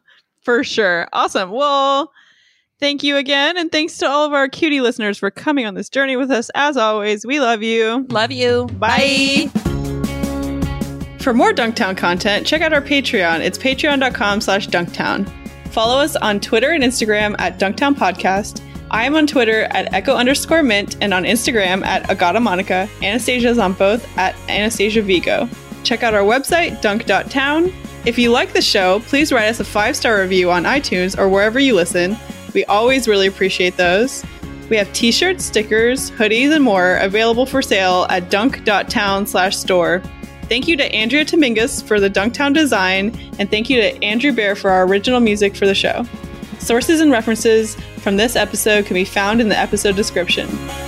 B: For sure. Awesome. Well, thank you again. And thanks to all of our cutie listeners for coming on this journey with us. As always, we love you.
A: Love you.
B: Bye. For more Dunktown content, check out our Patreon. It's patreon.com slash Dunktown. Follow us on Twitter and Instagram at Dunktown Podcast. I am on Twitter at Echo underscore Mint and on Instagram at Agata Monica. Anastasia is on both at Anastasia Vigo. Check out our website, dunk dot town. If you like the show, please write us a five-star review on iTunes or wherever you listen. We always really appreciate those. We have t-shirts, stickers, hoodies, and more available for sale at dunk dot town slash store. Thank you to Andrea Tomingus for the Dunktown design, and thank you to Andrew Bear for our original music for the show. Sources and references from this episode can be found in the episode description.